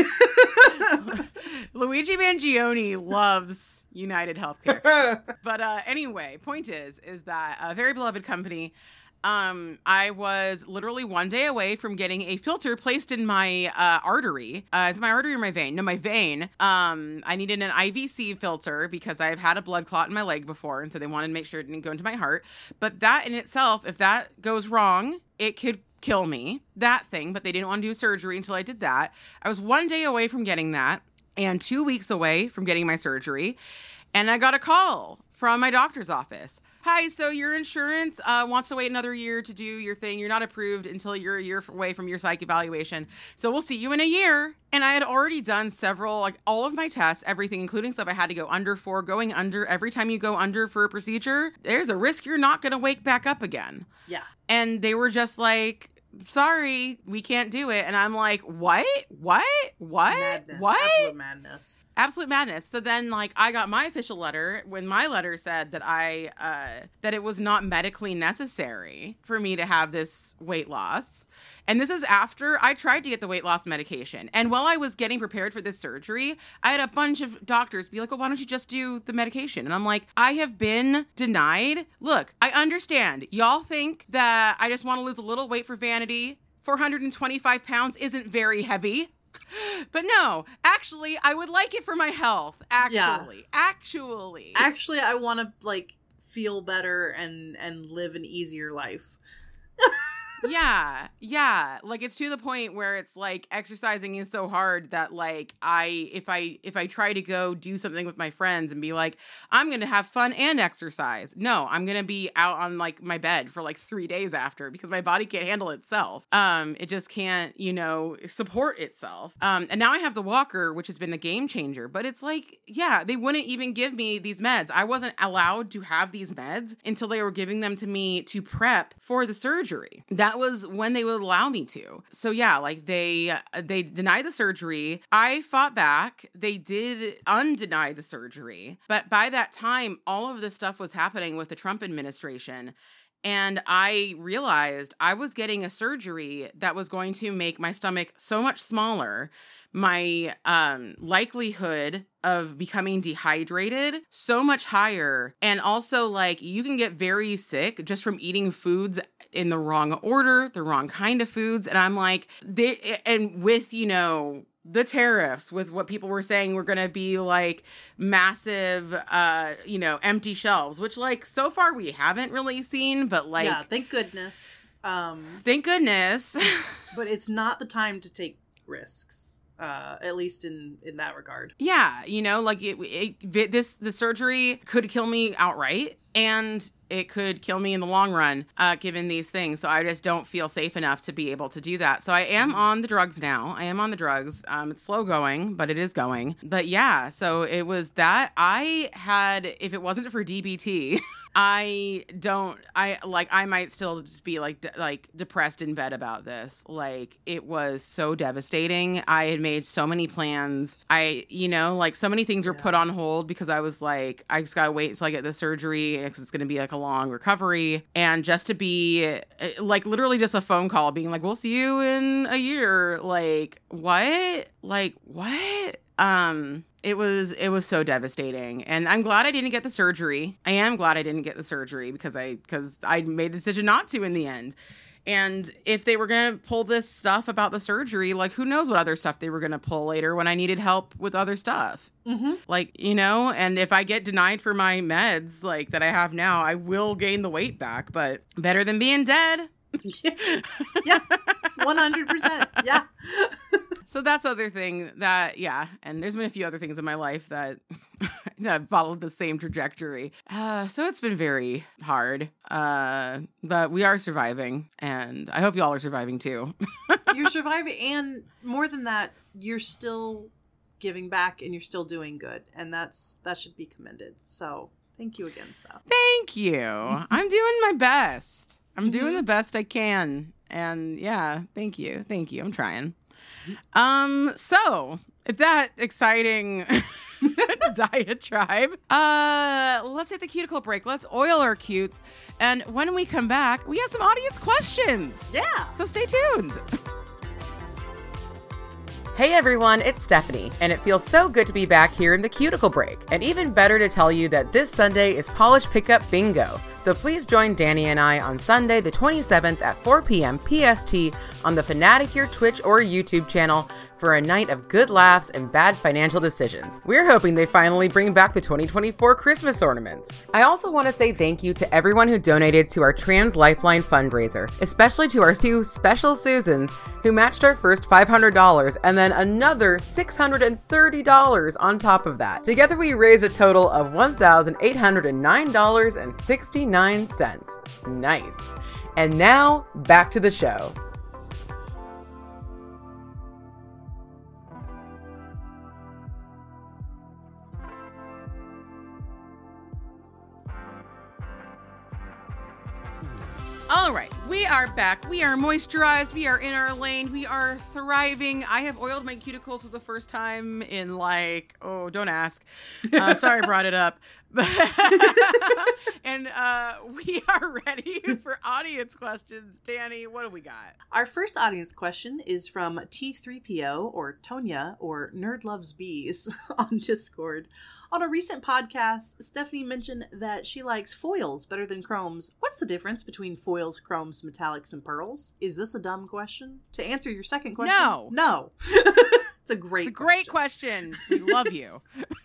Luigi Mangione loves United Healthcare. But anyway, point is that a very beloved company. I was literally one day away from getting a filter placed in my artery. Is my artery or my vein? No, my vein. I needed an IVC filter because I've had a blood clot in my leg before, and so they wanted to make sure it didn't go into my heart. But that in itself, if that goes wrong, it could kill me, that thing. But they didn't want to do surgery until I did that. I was one day away from getting that, and 2 weeks away from getting my surgery. And I got a call from my doctor's office. Hi, so your insurance wants to wait another year to do your thing. You're not approved until you're a year away from your psych evaluation. So we'll see you in a year. And I had already done several, like all of my tests, everything, including stuff I had to go under for. Going under, every time you go under for a procedure, there's a risk you're not going to wake back up again. Yeah. And they were just like, sorry, we can't do it. And I'm like, what? Madness. What? Absolute madness. So then, like, I got my official letter when my letter said that that it was not medically necessary for me to have this weight loss. And this is after I tried to get the weight loss medication. And while I was getting prepared for this surgery, I had a bunch of doctors be like, well, why don't you just do the medication? And I'm like, I have been denied. Look, I understand. Y'all think that I just want to lose a little weight for vanity. 425 pounds isn't very heavy. But no, actually, I would like it for my health. Actually, I want to like feel better and live an easier life. Yeah. Like it's to the point where it's like exercising is so hard that like if I try to go do something with my friends and be like, I'm going to have fun and exercise. No, I'm going to be out on like my bed for like 3 days after, because my body can't handle itself. It just can't, you know, support itself. And now I have the walker, which has been a game changer, but it's like, yeah, they wouldn't even give me these meds. I wasn't allowed to have these meds until they were giving them to me to prep for the surgery. That was when they would allow me to. So yeah, like they denied the surgery. I fought back. They did undeny the surgery. But by that time, all of this stuff was happening with the Trump administration. And I realized I was getting a surgery that was going to make my stomach so much smaller, my likelihood of becoming dehydrated so much higher. And also, like, you can get very sick just from eating foods in the wrong order, the wrong kind of foods. And I'm like, and with, the tariffs, with what people were saying were going to be like massive, empty shelves, which, like, so far we haven't really seen, but like, yeah, thank goodness. Thank goodness. But it's not the time to take risks, at least in that regard. Yeah, like the surgery could kill me outright, and it could kill me in the long run, given these things. So I just don't feel safe enough to be able to do that. So I am on the drugs now. I am on the drugs. It's slow going, but it is going. But yeah, so it was that. If it wasn't for DBT, I might still just be like depressed in bed about this. Like, it was so devastating. I had made so many plans. So many things were put on hold because I was like, I just gotta wait until I get the surgery because it's gonna be like a long recovery. And just to be like literally just a phone call being like, we'll see you in a year. Like, what? Like, what? It was so devastating, and I'm glad I didn't get the surgery. I am glad I didn't get the surgery because I made the decision not to in the end. And if they were going to pull this stuff about the surgery, like, who knows what other stuff they were going to pull later when I needed help with other stuff. Mm-hmm. Like, and if I get denied for my meds, like, that I have now, I will gain the weight back, but better than being dead. Yeah. 100%. Yeah. So that's other thing that, yeah. And there's been a few other things in my life that that followed the same trajectory. So it's been very hard. But we are surviving, and I hope you all are surviving too. You're surviving, and more than that, you're still giving back and you're still doing good. And that should be commended. So thank you again, Steph. Thank you. I'm doing my best. I'm doing the best I can. And yeah, thank you. Thank you. I'm trying. So that exciting diatribe, let's hit the cuticle break. Let's oil our cutes. And when we come back, we have some audience questions. Yeah. So stay tuned. Hey everyone, it's Stephanie, and it feels so good to be back here in the cuticle break. And even better to tell you that this Sunday is Polish Pickup Bingo. So please join Danny and I on Sunday the 27th at 4 p.m. PST on the Fanaticure Twitch or YouTube channel for a night of good laughs and bad financial decisions. We're hoping they finally bring back the 2024 Christmas ornaments. I also want to say thank you to everyone who donated to our Trans Lifeline fundraiser, especially to our two special Susans who matched our first $500 and then another $630 on top of that. Together we raised a total of $1,809.69. Nice. And now, back to the show. All right, we are back. We are moisturized. We are in our lane. We are thriving. I have oiled my cuticles for the first time in don't ask. Sorry I brought it up. And we are ready for audience questions. Danny, what do we got? Our first audience question is from T3PO, or Tonya, or Nerd Loves Bees on Discord. On a recent podcast, Stephanie mentioned that she likes foils better than chromes. What's the difference between foils, chromes, metallics, and pearls? Is this a dumb question? To answer your second question, no. It's a great question. We love you.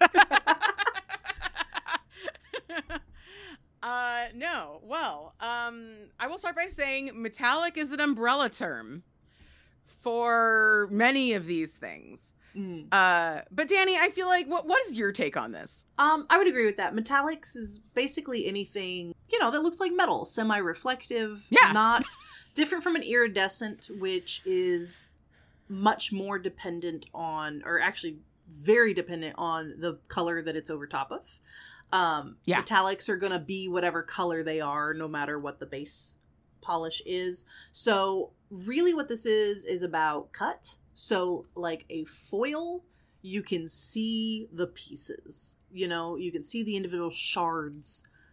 No. Well, I will start by saying metallic is an umbrella term for many of these things. But Danny, I feel like what is your take on this? I would agree with that. Metallics is basically anything, that looks like metal, semi-reflective, not different from an iridescent, which is much more dependent on, or actually very dependent on, the color that it's over top of. Metallics are going to be whatever color they are, no matter what the base polish is. So really what this is about cut. So like a foil, you can see the pieces, you can see the individual shards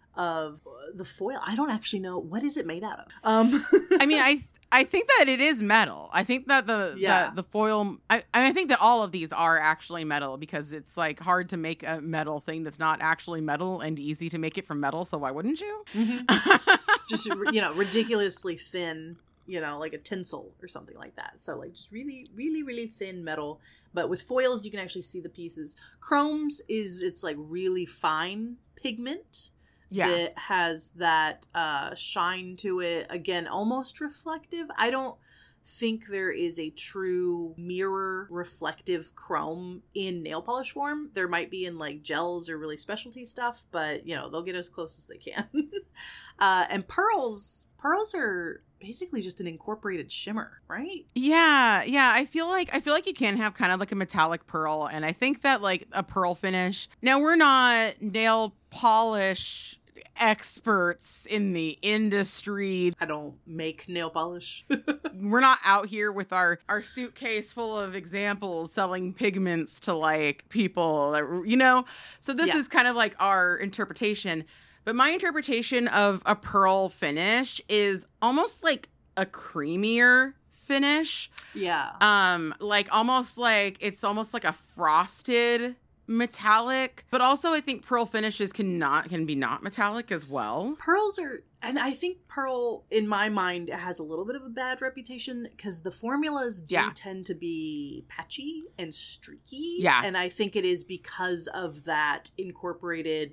of the foil. I don't actually know, what is it made out of? I mean, I think that it is metal. I think that the foil. I think that all of these are actually metal, because it's like hard to make a metal thing that's not actually metal and easy to make it from metal. So why wouldn't you? Just ridiculously thin. Like a tinsel or something like that. So like just really, really, really thin metal. But with foils, you can actually see the pieces. Chrome's it's like really fine pigment. Yeah. It has that shine to it. Again, almost reflective. I don't think there is a true mirror reflective chrome in nail polish form. There might be in like gels or really specialty stuff, but they'll get as close as they can. And pearls are basically just an incorporated shimmer, right? Yeah. I feel like you can have kind of like a metallic pearl, and I think that like a pearl finish. Now, we're not nail polish experts in the industry. I don't make nail polish. We're not out here with our suitcase full of examples selling pigments to like people that, so this is kind of like our interpretation. But my interpretation of a pearl finish is almost like a creamier finish. Yeah. It's almost like a frosted metallic, but also I think pearl finishes can be not metallic as well. Pearls are, and I think pearl in my mind has a little bit of a bad reputation because the formulas do tend to be patchy and streaky. Yeah. And I think it is because of that incorporated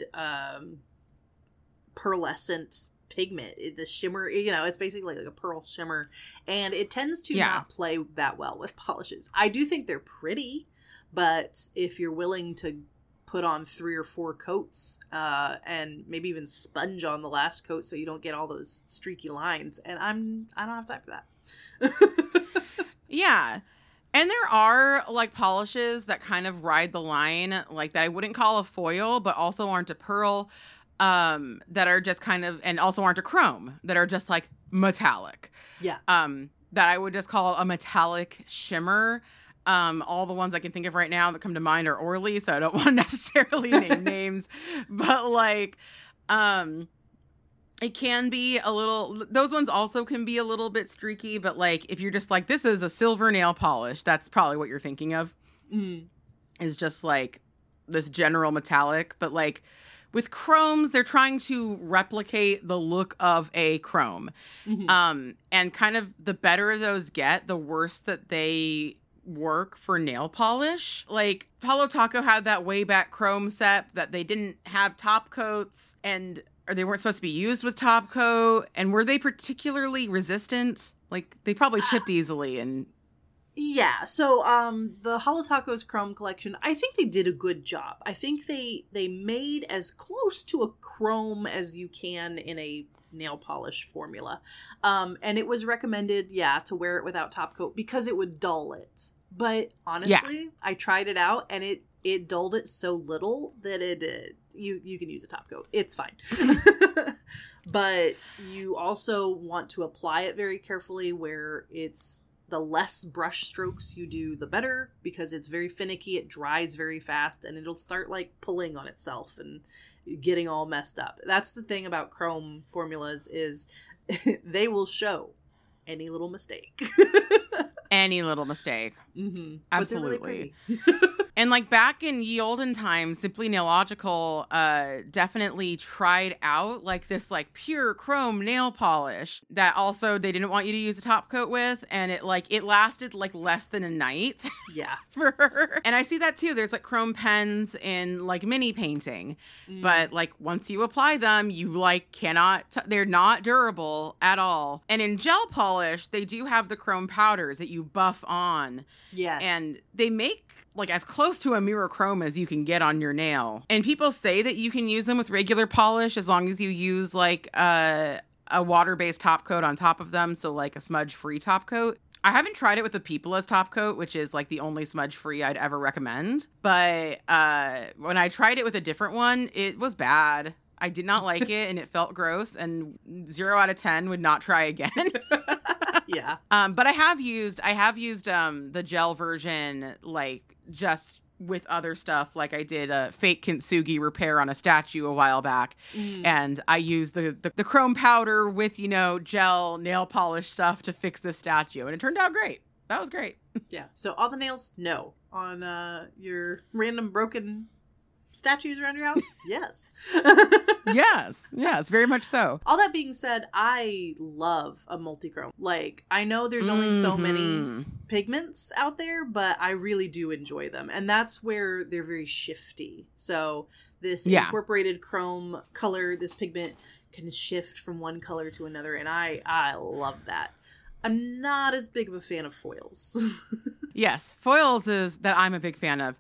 pearlescent pigment, the shimmer, it's basically like a pearl shimmer, and it tends to not play that well with polishes. I do think they're pretty, but if you're willing to put on 3 or 4 coats and maybe even sponge on the last coat so you don't get all those streaky lines, and I don't have time for that. Yeah. And there are like polishes that kind of ride the line like that I wouldn't call a foil, but also aren't a pearl, that are just kind of, and also aren't a chrome, that are just like metallic. Yeah. That I would just call a metallic shimmer. All the ones I can think of right now that come to mind are Orly, so I don't want to necessarily name names, but like, it can be a little, those ones also can be a little bit streaky, but like, if you're just like, this is a silver nail polish, that's probably what you're thinking of, is just like this general metallic. But like with chromes, they're trying to replicate the look of a chrome. And kind of the better those get, the worse that they work for nail polish. Like Palo Taco had that way back chrome set that they didn't have top coats, or they weren't supposed to be used with top coat. And were they particularly resistant? Like they probably chipped easily and... Yeah, so the Holo Taco's Chrome collection, I think they did a good job. I think they made as close to a chrome as you can in a nail polish formula. And it was recommended, to wear it without top coat because it would dull it. But honestly, I tried it out and it dulled it so little that you can use a top coat. It's fine. But you also want to apply it very carefully, where it's the less brush strokes you do, the better, because it's very finicky. It dries very fast and it'll start like pulling on itself and getting all messed up. That's the thing about chrome formulas is they will show any little mistake. Any little mistake. Mm-hmm. Absolutely. And like back in ye olden times, Simply Nailogical definitely tried out like this like pure chrome nail polish that also they didn't want you to use a top coat with, and it lasted like less than a night. Yeah. For her. And I see that too. There's like chrome pens in like mini painting, but like once you apply them, you like cannot. They're not durable at all. And in gel polish, they do have the chrome powders that you buff on. Yes. And they make like as close to a mirror chrome as you can get on your nail. And people say that you can use them with regular polish as long as you use like a water-based top coat on top of them. So like a smudge-free top coat. I haven't tried it with the Peopla's top coat, which is like the only smudge-free I'd ever recommend. But when I tried it with a different one, it was bad. I did not like it and it felt gross, and 0 out of 10 would not try again. Yeah. But I have used the gel version, like just with other stuff. Like I did a fake kintsugi repair on a statue a while back. And I used the chrome powder with, gel nail polish stuff to fix this statue. And it turned out great. That was great. Yeah. So all the nails, no. On your random broken statues around your house? Yes. Yes, very much so. All that being said, I love a multichrome. Like, I know there's only so many pigments out there, but I really do enjoy them. And that's where they're very shifty. So this incorporated chrome color, this pigment can shift from one color to another. And I love that. I'm not as big of a fan of foils. Yes, foils is that I'm a big fan of.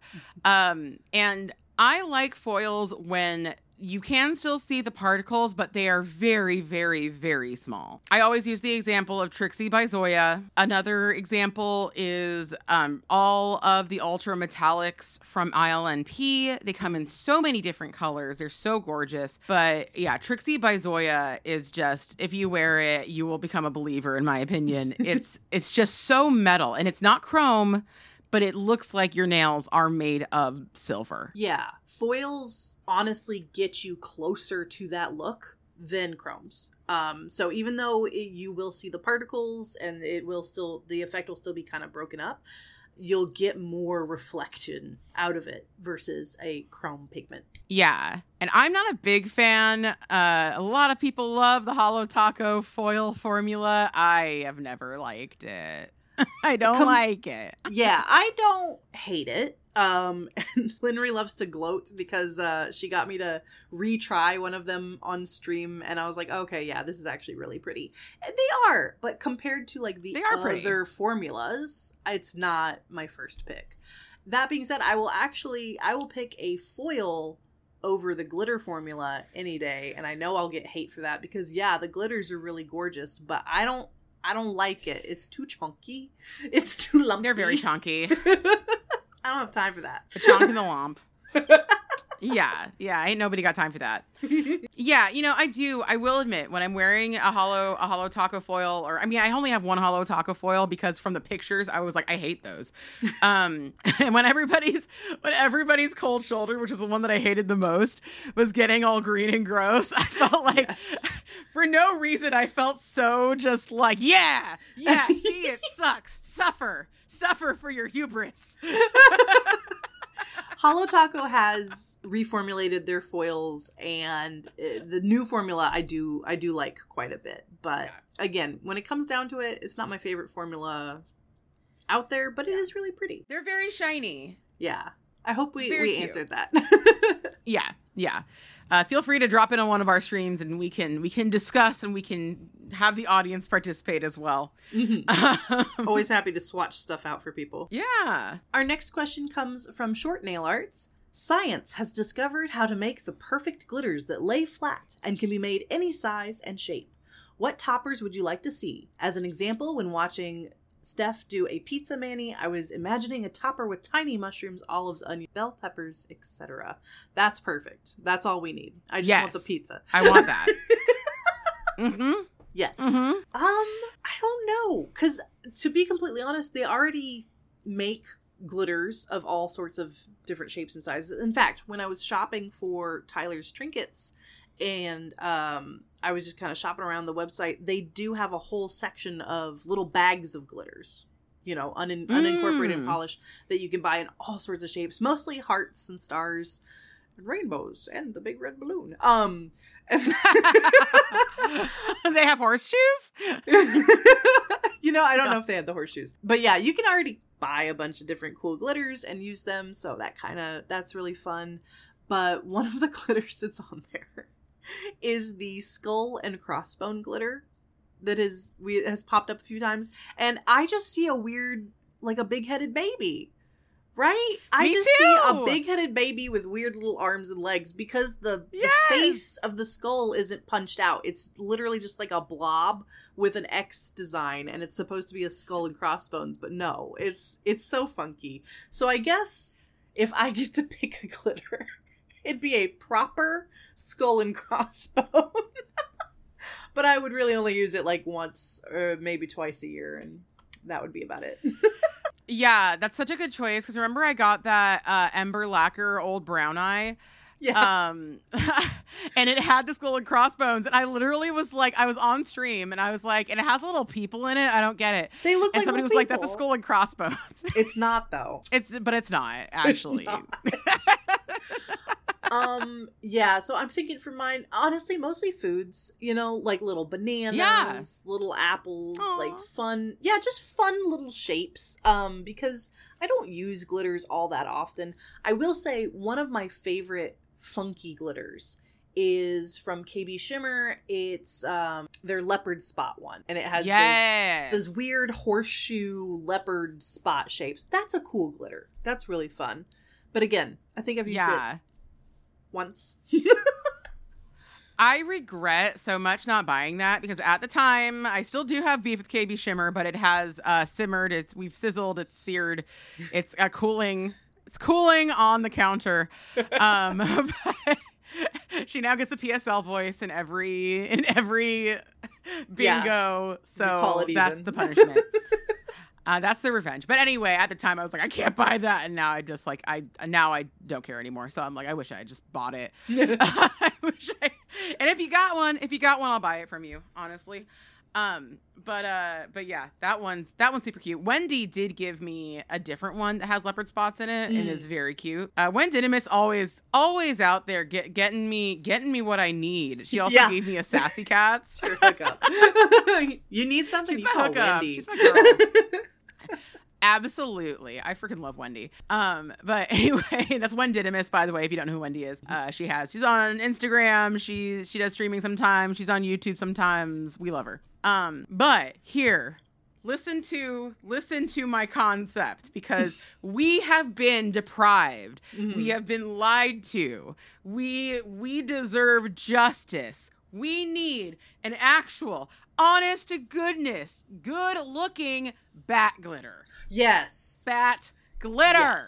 And I like foils when you can still see the particles, but they are very, very, very small. I always use the example of Trixie by Zoya. Another example is all of the Ultra Metallics from ILNP. They come in so many different colors. They're so gorgeous. But yeah, Trixie by Zoya is just, if you wear it, you will become a believer, in my opinion. It's just so metal, and it's not chrome, but it looks like your nails are made of silver. Yeah. Foils honestly get you closer to that look than chromes. So even though you will see the particles and the effect will still be kind of broken up, you'll get more reflection out of it versus a chrome pigment. Yeah. And I'm not a big fan. A lot of people love the Holo Taco foil formula. I have never liked it. I don't like it. Yeah, I don't hate it. And Linry loves to gloat because she got me to retry one of them on stream, and I was like, okay, yeah, this is actually really pretty. And they are, but compared to like the other formulas, it's not my first pick. That being said, I will pick a foil over the glitter formula any day, and I know I'll get hate for that because yeah, the glitters are really gorgeous, but I don't like it. It's too chunky. It's too lumpy. They're very chunky. I don't have time for that. The chunk and the lump. Yeah. Ain't nobody got time for that. Yeah, I will admit, when I'm wearing a Holo Taco foil, I only have one Holo Taco foil because from the pictures, I was like, I hate those. And when everybody's cold shoulder, which is the one that I hated the most, was getting all green and gross, I felt like, for no reason, I felt so just like, yeah, see, it sucks. Suffer for your hubris. Holo Taco has reformulated their foils, and the new formula I do like quite a bit. But again, when it comes down to it, it's not my favorite formula out there, but it is really pretty. They're very shiny. Yeah. I hope we answered that. Yeah. Feel free to drop in on one of our streams, and we can discuss, and we can have the audience participate as well. Mm-hmm. Always happy to swatch stuff out for people. Yeah. Our next question comes from Short Nail Arts. Science has discovered how to make the perfect glitters that lay flat and can be made any size and shape. What toppers would you like to see? As an example, when watching Steph do a pizza mani, I was imagining a topper with tiny mushrooms, olives, onions, bell peppers, etc. That's perfect. That's all we need. I just want the pizza. I want that. Mm-hmm. Yeah. Mm-hmm. I don't know. Because to be completely honest, they already make glitters of all sorts of different shapes and sizes. In fact, when I was shopping for Tyler's trinkets and I was just kind of shopping around the website, they do have a whole section of little bags of glitters, unincorporated polished, that you can buy in all sorts of shapes, mostly hearts and stars and rainbows and the big red balloon. They have horseshoes? I don't know if they had the horseshoes. But yeah, you can already buy a bunch of different cool glitters and use them, so that's really fun. But one of the glitters that's on there is the skull and crossbone glitter that has popped up a few times, and I just see a weird, like a big-headed baby. Right? I just see a big-headed baby with weird little arms and legs because the face of the skull isn't punched out. It's literally just like a blob with an X design, and it's supposed to be a skull and crossbones, but no, it's so funky. So I guess if I get to pick a glitter, it'd be a proper skull and crossbone. But I would really only use it like once or maybe twice a year, and that would be about it. Yeah, that's such a good choice. Because remember, I got that Ember Lacquer Old Brown Eye. Yeah. And it had the skull and crossbones, and I literally was like, I was on stream, and I was like, and it has little people in it. I don't get it. They look and like somebody was little like, that's a people. skull and crossbones. It's not though. But it's not actually. It's not. Yeah, so I'm thinking for mine, honestly, mostly foods, like little bananas, little apples, Aw. like fun, just fun little shapes. Because I don't use glitters all that often. I will say one of my favorite funky glitters is from KB Shimmer. It's their leopard spot one, and it has those weird horseshoe leopard spot shapes. That's a cool glitter. That's really fun. But again, I think I've used it once. I regret so much not buying that because at the time I still do have beef with KB Shimmer, but it has simmered. We've sizzled. It's seared. It's cooling. It's cooling on the counter. She now gets a PSL voice in every bingo. So that's the punishment. That's the revenge. But anyway, at the time I was like, I can't buy that, and now I just like I don't care anymore. So I'm like, I wish I had just bought it. And if you got one, I'll buy it from you, honestly. But yeah, that one's super cute. Wendy did give me a different one that has leopard spots in it and is very cute. Wendidamus always out there getting me what I need. She also gave me a Sassy Cats. Your hookup. You need something, you call Wendy. She's my girl. Absolutely. I freaking love Wendy. But anyway, that's Wendidamus, by the way, if you don't know who Wendy is. She's on Instagram. She does streaming sometimes. She's on YouTube sometimes. We love her. But here, listen to my concept, because we have been deprived. Mm-hmm. We have been lied to. We deserve justice. We need an actual, honest to goodness, good looking bat glitter. Yes. Bat glitter.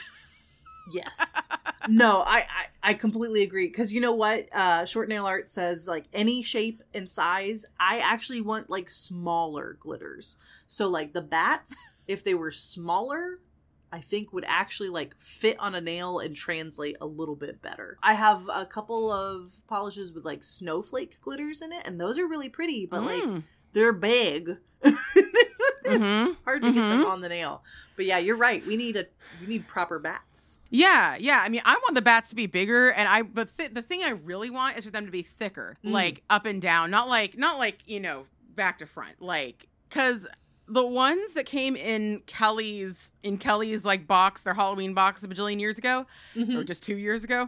Yes. No, I completely agree. Because you know what? Short Nail Art says, like, any shape and size. I actually want, like, smaller glitters. So, like, the bats, if they were smaller, I think would actually, like, fit on a nail and translate a little bit better. I have a couple of polishes with, like, snowflake glitters in it, and those are really pretty, but, like, they're big. It's hard to get them on the nail. But yeah, you're right. We need proper bats. Yeah. I mean, I want the bats to be bigger, and the thing I really want is for them to be thicker, like up and down, not like back to front, like, because the ones that came in Kelly's like box, their Halloween box a bajillion years ago, or just 2 years ago,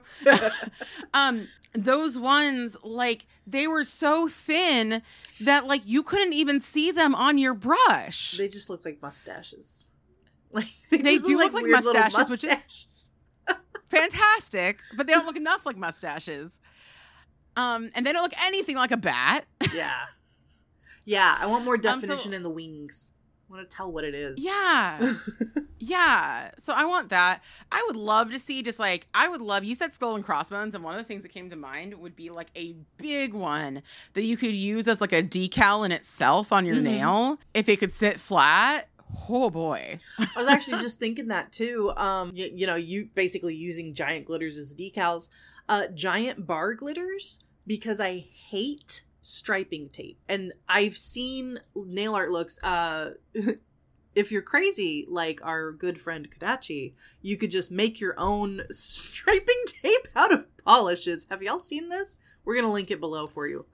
those ones, like, they were so thin that, like, you couldn't even see them on your brush. They just look like mustaches. Like, they do look like mustaches, which is fantastic, but they don't look enough like mustaches. And they don't look anything like a bat. Yeah. Yeah, I want more definition in the wings. I want to tell what it is. Yeah. Yeah. So I want that. I would love to see you said skull and crossbones, and one of the things that came to mind would be like a big one that you could use as like a decal in itself on your nail if it could sit flat. Oh boy. I was actually just thinking that too. You basically using giant glitters as decals. Giant bar glitters, because I hate striping tape. And I've seen nail art looks, if you're crazy like our good friend Kodachi, you could just make your own striping tape out of polishes. Have y'all seen this? We're gonna link it below for you.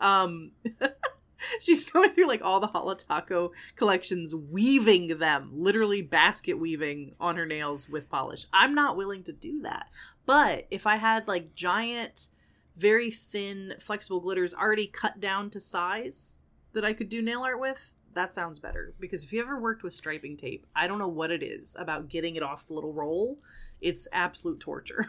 She's going through like all the Holotako collections, weaving them, literally basket weaving on her nails with polish. I'm not willing to do that. But if I had like giant, very thin, flexible glitters already cut down to size that I could do nail art with, that sounds better. Because if you ever worked with striping tape, I don't know what it is about getting it off the little roll. It's absolute torture.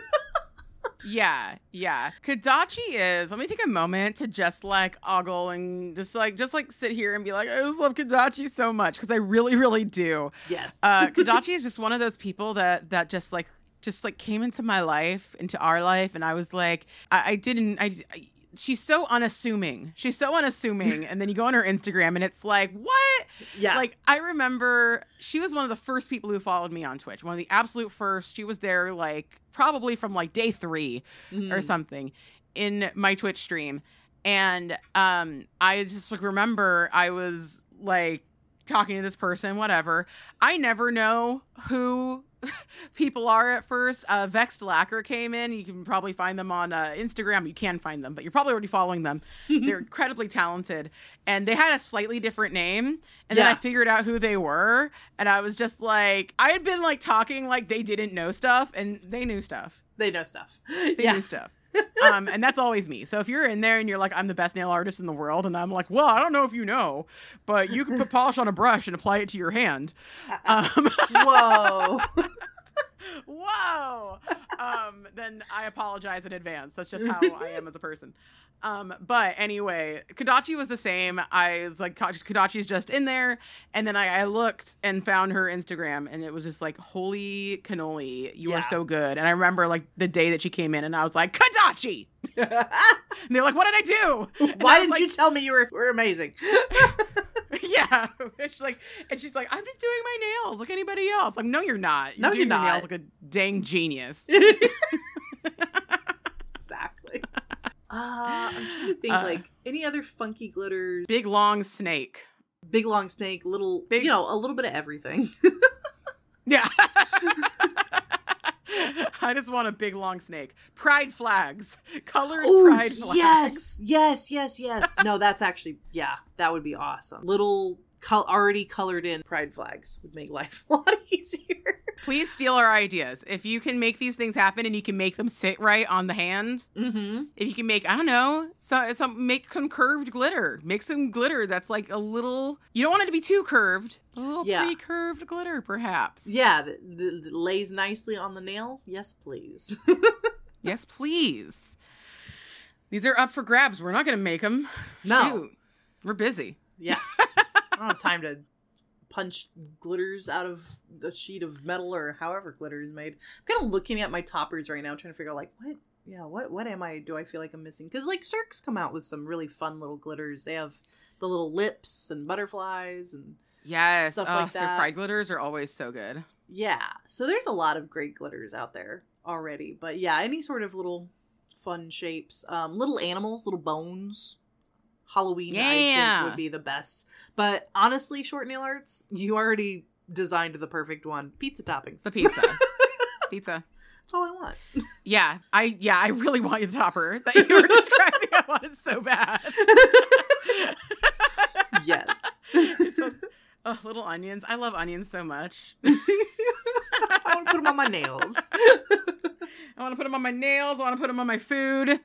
Yeah. Kodachi is, let me take a moment to just like ogle and just like sit here and be like, I just love Kodachi so much, because I really, really do. Yes. Kodachi is just one of those people that just like came into my life, into our life, and I was like, she's so unassuming. And then you go on her Instagram and it's like, what? Yeah. Like, I remember she was one of the first people who followed me on Twitch. One of the absolute first. She was there like probably from like day 3 or something in my Twitch stream. And I just like remember I was like talking to this person, whatever. I never know who people are at first. Vexed Lacquer came in. You can probably find them on Instagram. You can find them, but you're probably already following them. They're incredibly talented. And they had a slightly different name. And then I figured out who they were. And I was just like, I had been like talking like they didn't know stuff, and they knew stuff. They know stuff. They knew stuff. And that's always me. So if you're in there and you're like, I'm the best nail artist in the world, and I'm like, well, I don't know if you know, but you can put polish on a brush and apply it to your hand. Whoa. Whoa. Then I apologize in advance. That's just how I am as a person. But anyway, Kodachi was the same. I was like, Kodachi's just in there. And then I looked and found her Instagram, and it was just like, holy cannoli, you are so good. And I remember like the day that she came in, and I was like, Kodachi! And they're like, what did I do? Why didn't you tell me you were amazing? Yeah. And she's like, I'm just doing my nails like anybody else. I'm, no, you're not. You're doing your nails like a dang genius. Exactly. I'm trying to think, like, any other funky glitters. Big long snake. Big long snake, a little bit of everything. Yeah. I just want a big long snake. Pride flags. Colored pride flags. Yes. No, that's actually, that would be awesome. Little already colored in pride flags would make life a lot easier. Please steal our ideas. If you can make these things happen and you can make them sit right on the hand, if you can make, I don't know, make some curved glitter. Make some glitter that's like a little, you don't want it to be too curved. A little pre-curved glitter, perhaps. Yeah, that lays nicely on the nail. Yes, please. Yes, please. These are up for grabs. We're not going to make them. No. Shoot. We're busy. Yeah. I don't have time to punch glitters out of a sheet of metal or however glitter is made. I'm kind of looking at my toppers right now, trying to figure out like, what am I, do I feel like I'm missing? Because like Cirque's come out with some really fun little glitters. They have the little lips and butterflies and stuff like that. Their pride glitters are always so good. Yeah. So there's a lot of great glitters out there already. But yeah, any sort of little fun shapes. Little animals, little bones. Halloween, I think, would be the best. But honestly, Short Nail Arts, you already designed the perfect one. Pizza toppings. The pizza. Pizza. That's all I want. Yeah, I really want the topper that you were describing. I want it so bad. Yes. Little onions. I love onions so much. I want to put them on my nails. I want to put them on my nails. I want to put them on my food.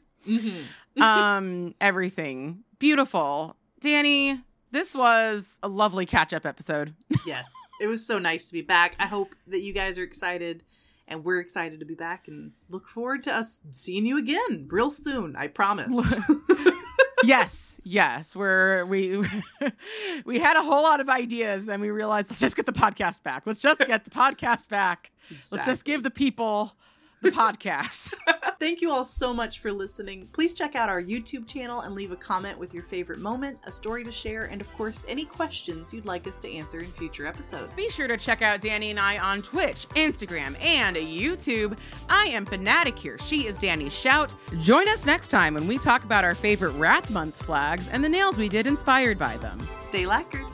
Everything. Beautiful. Danny, this was a lovely catch-up episode. Yes. It was so nice to be back. I hope that you guys are excited, and we're excited to be back, and look forward to us seeing you again real soon. I promise. Yes. We had a whole lot of ideas, then we realized, let's just get the podcast back. Let's just get the podcast back. Exactly. Let's just give the people the podcast. Thank you all so much for listening. Please check out our YouTube channel and leave a comment with your favorite moment, a story to share, and of course, any questions you'd like us to answer in future episodes. Be sure to check out Danny and I on Twitch, Instagram, and YouTube. I am Fanatic here. She is Danny Shout. Join us next time when we talk about our favorite Wrath Month flags and the nails we did inspired by them. Stay lacquered.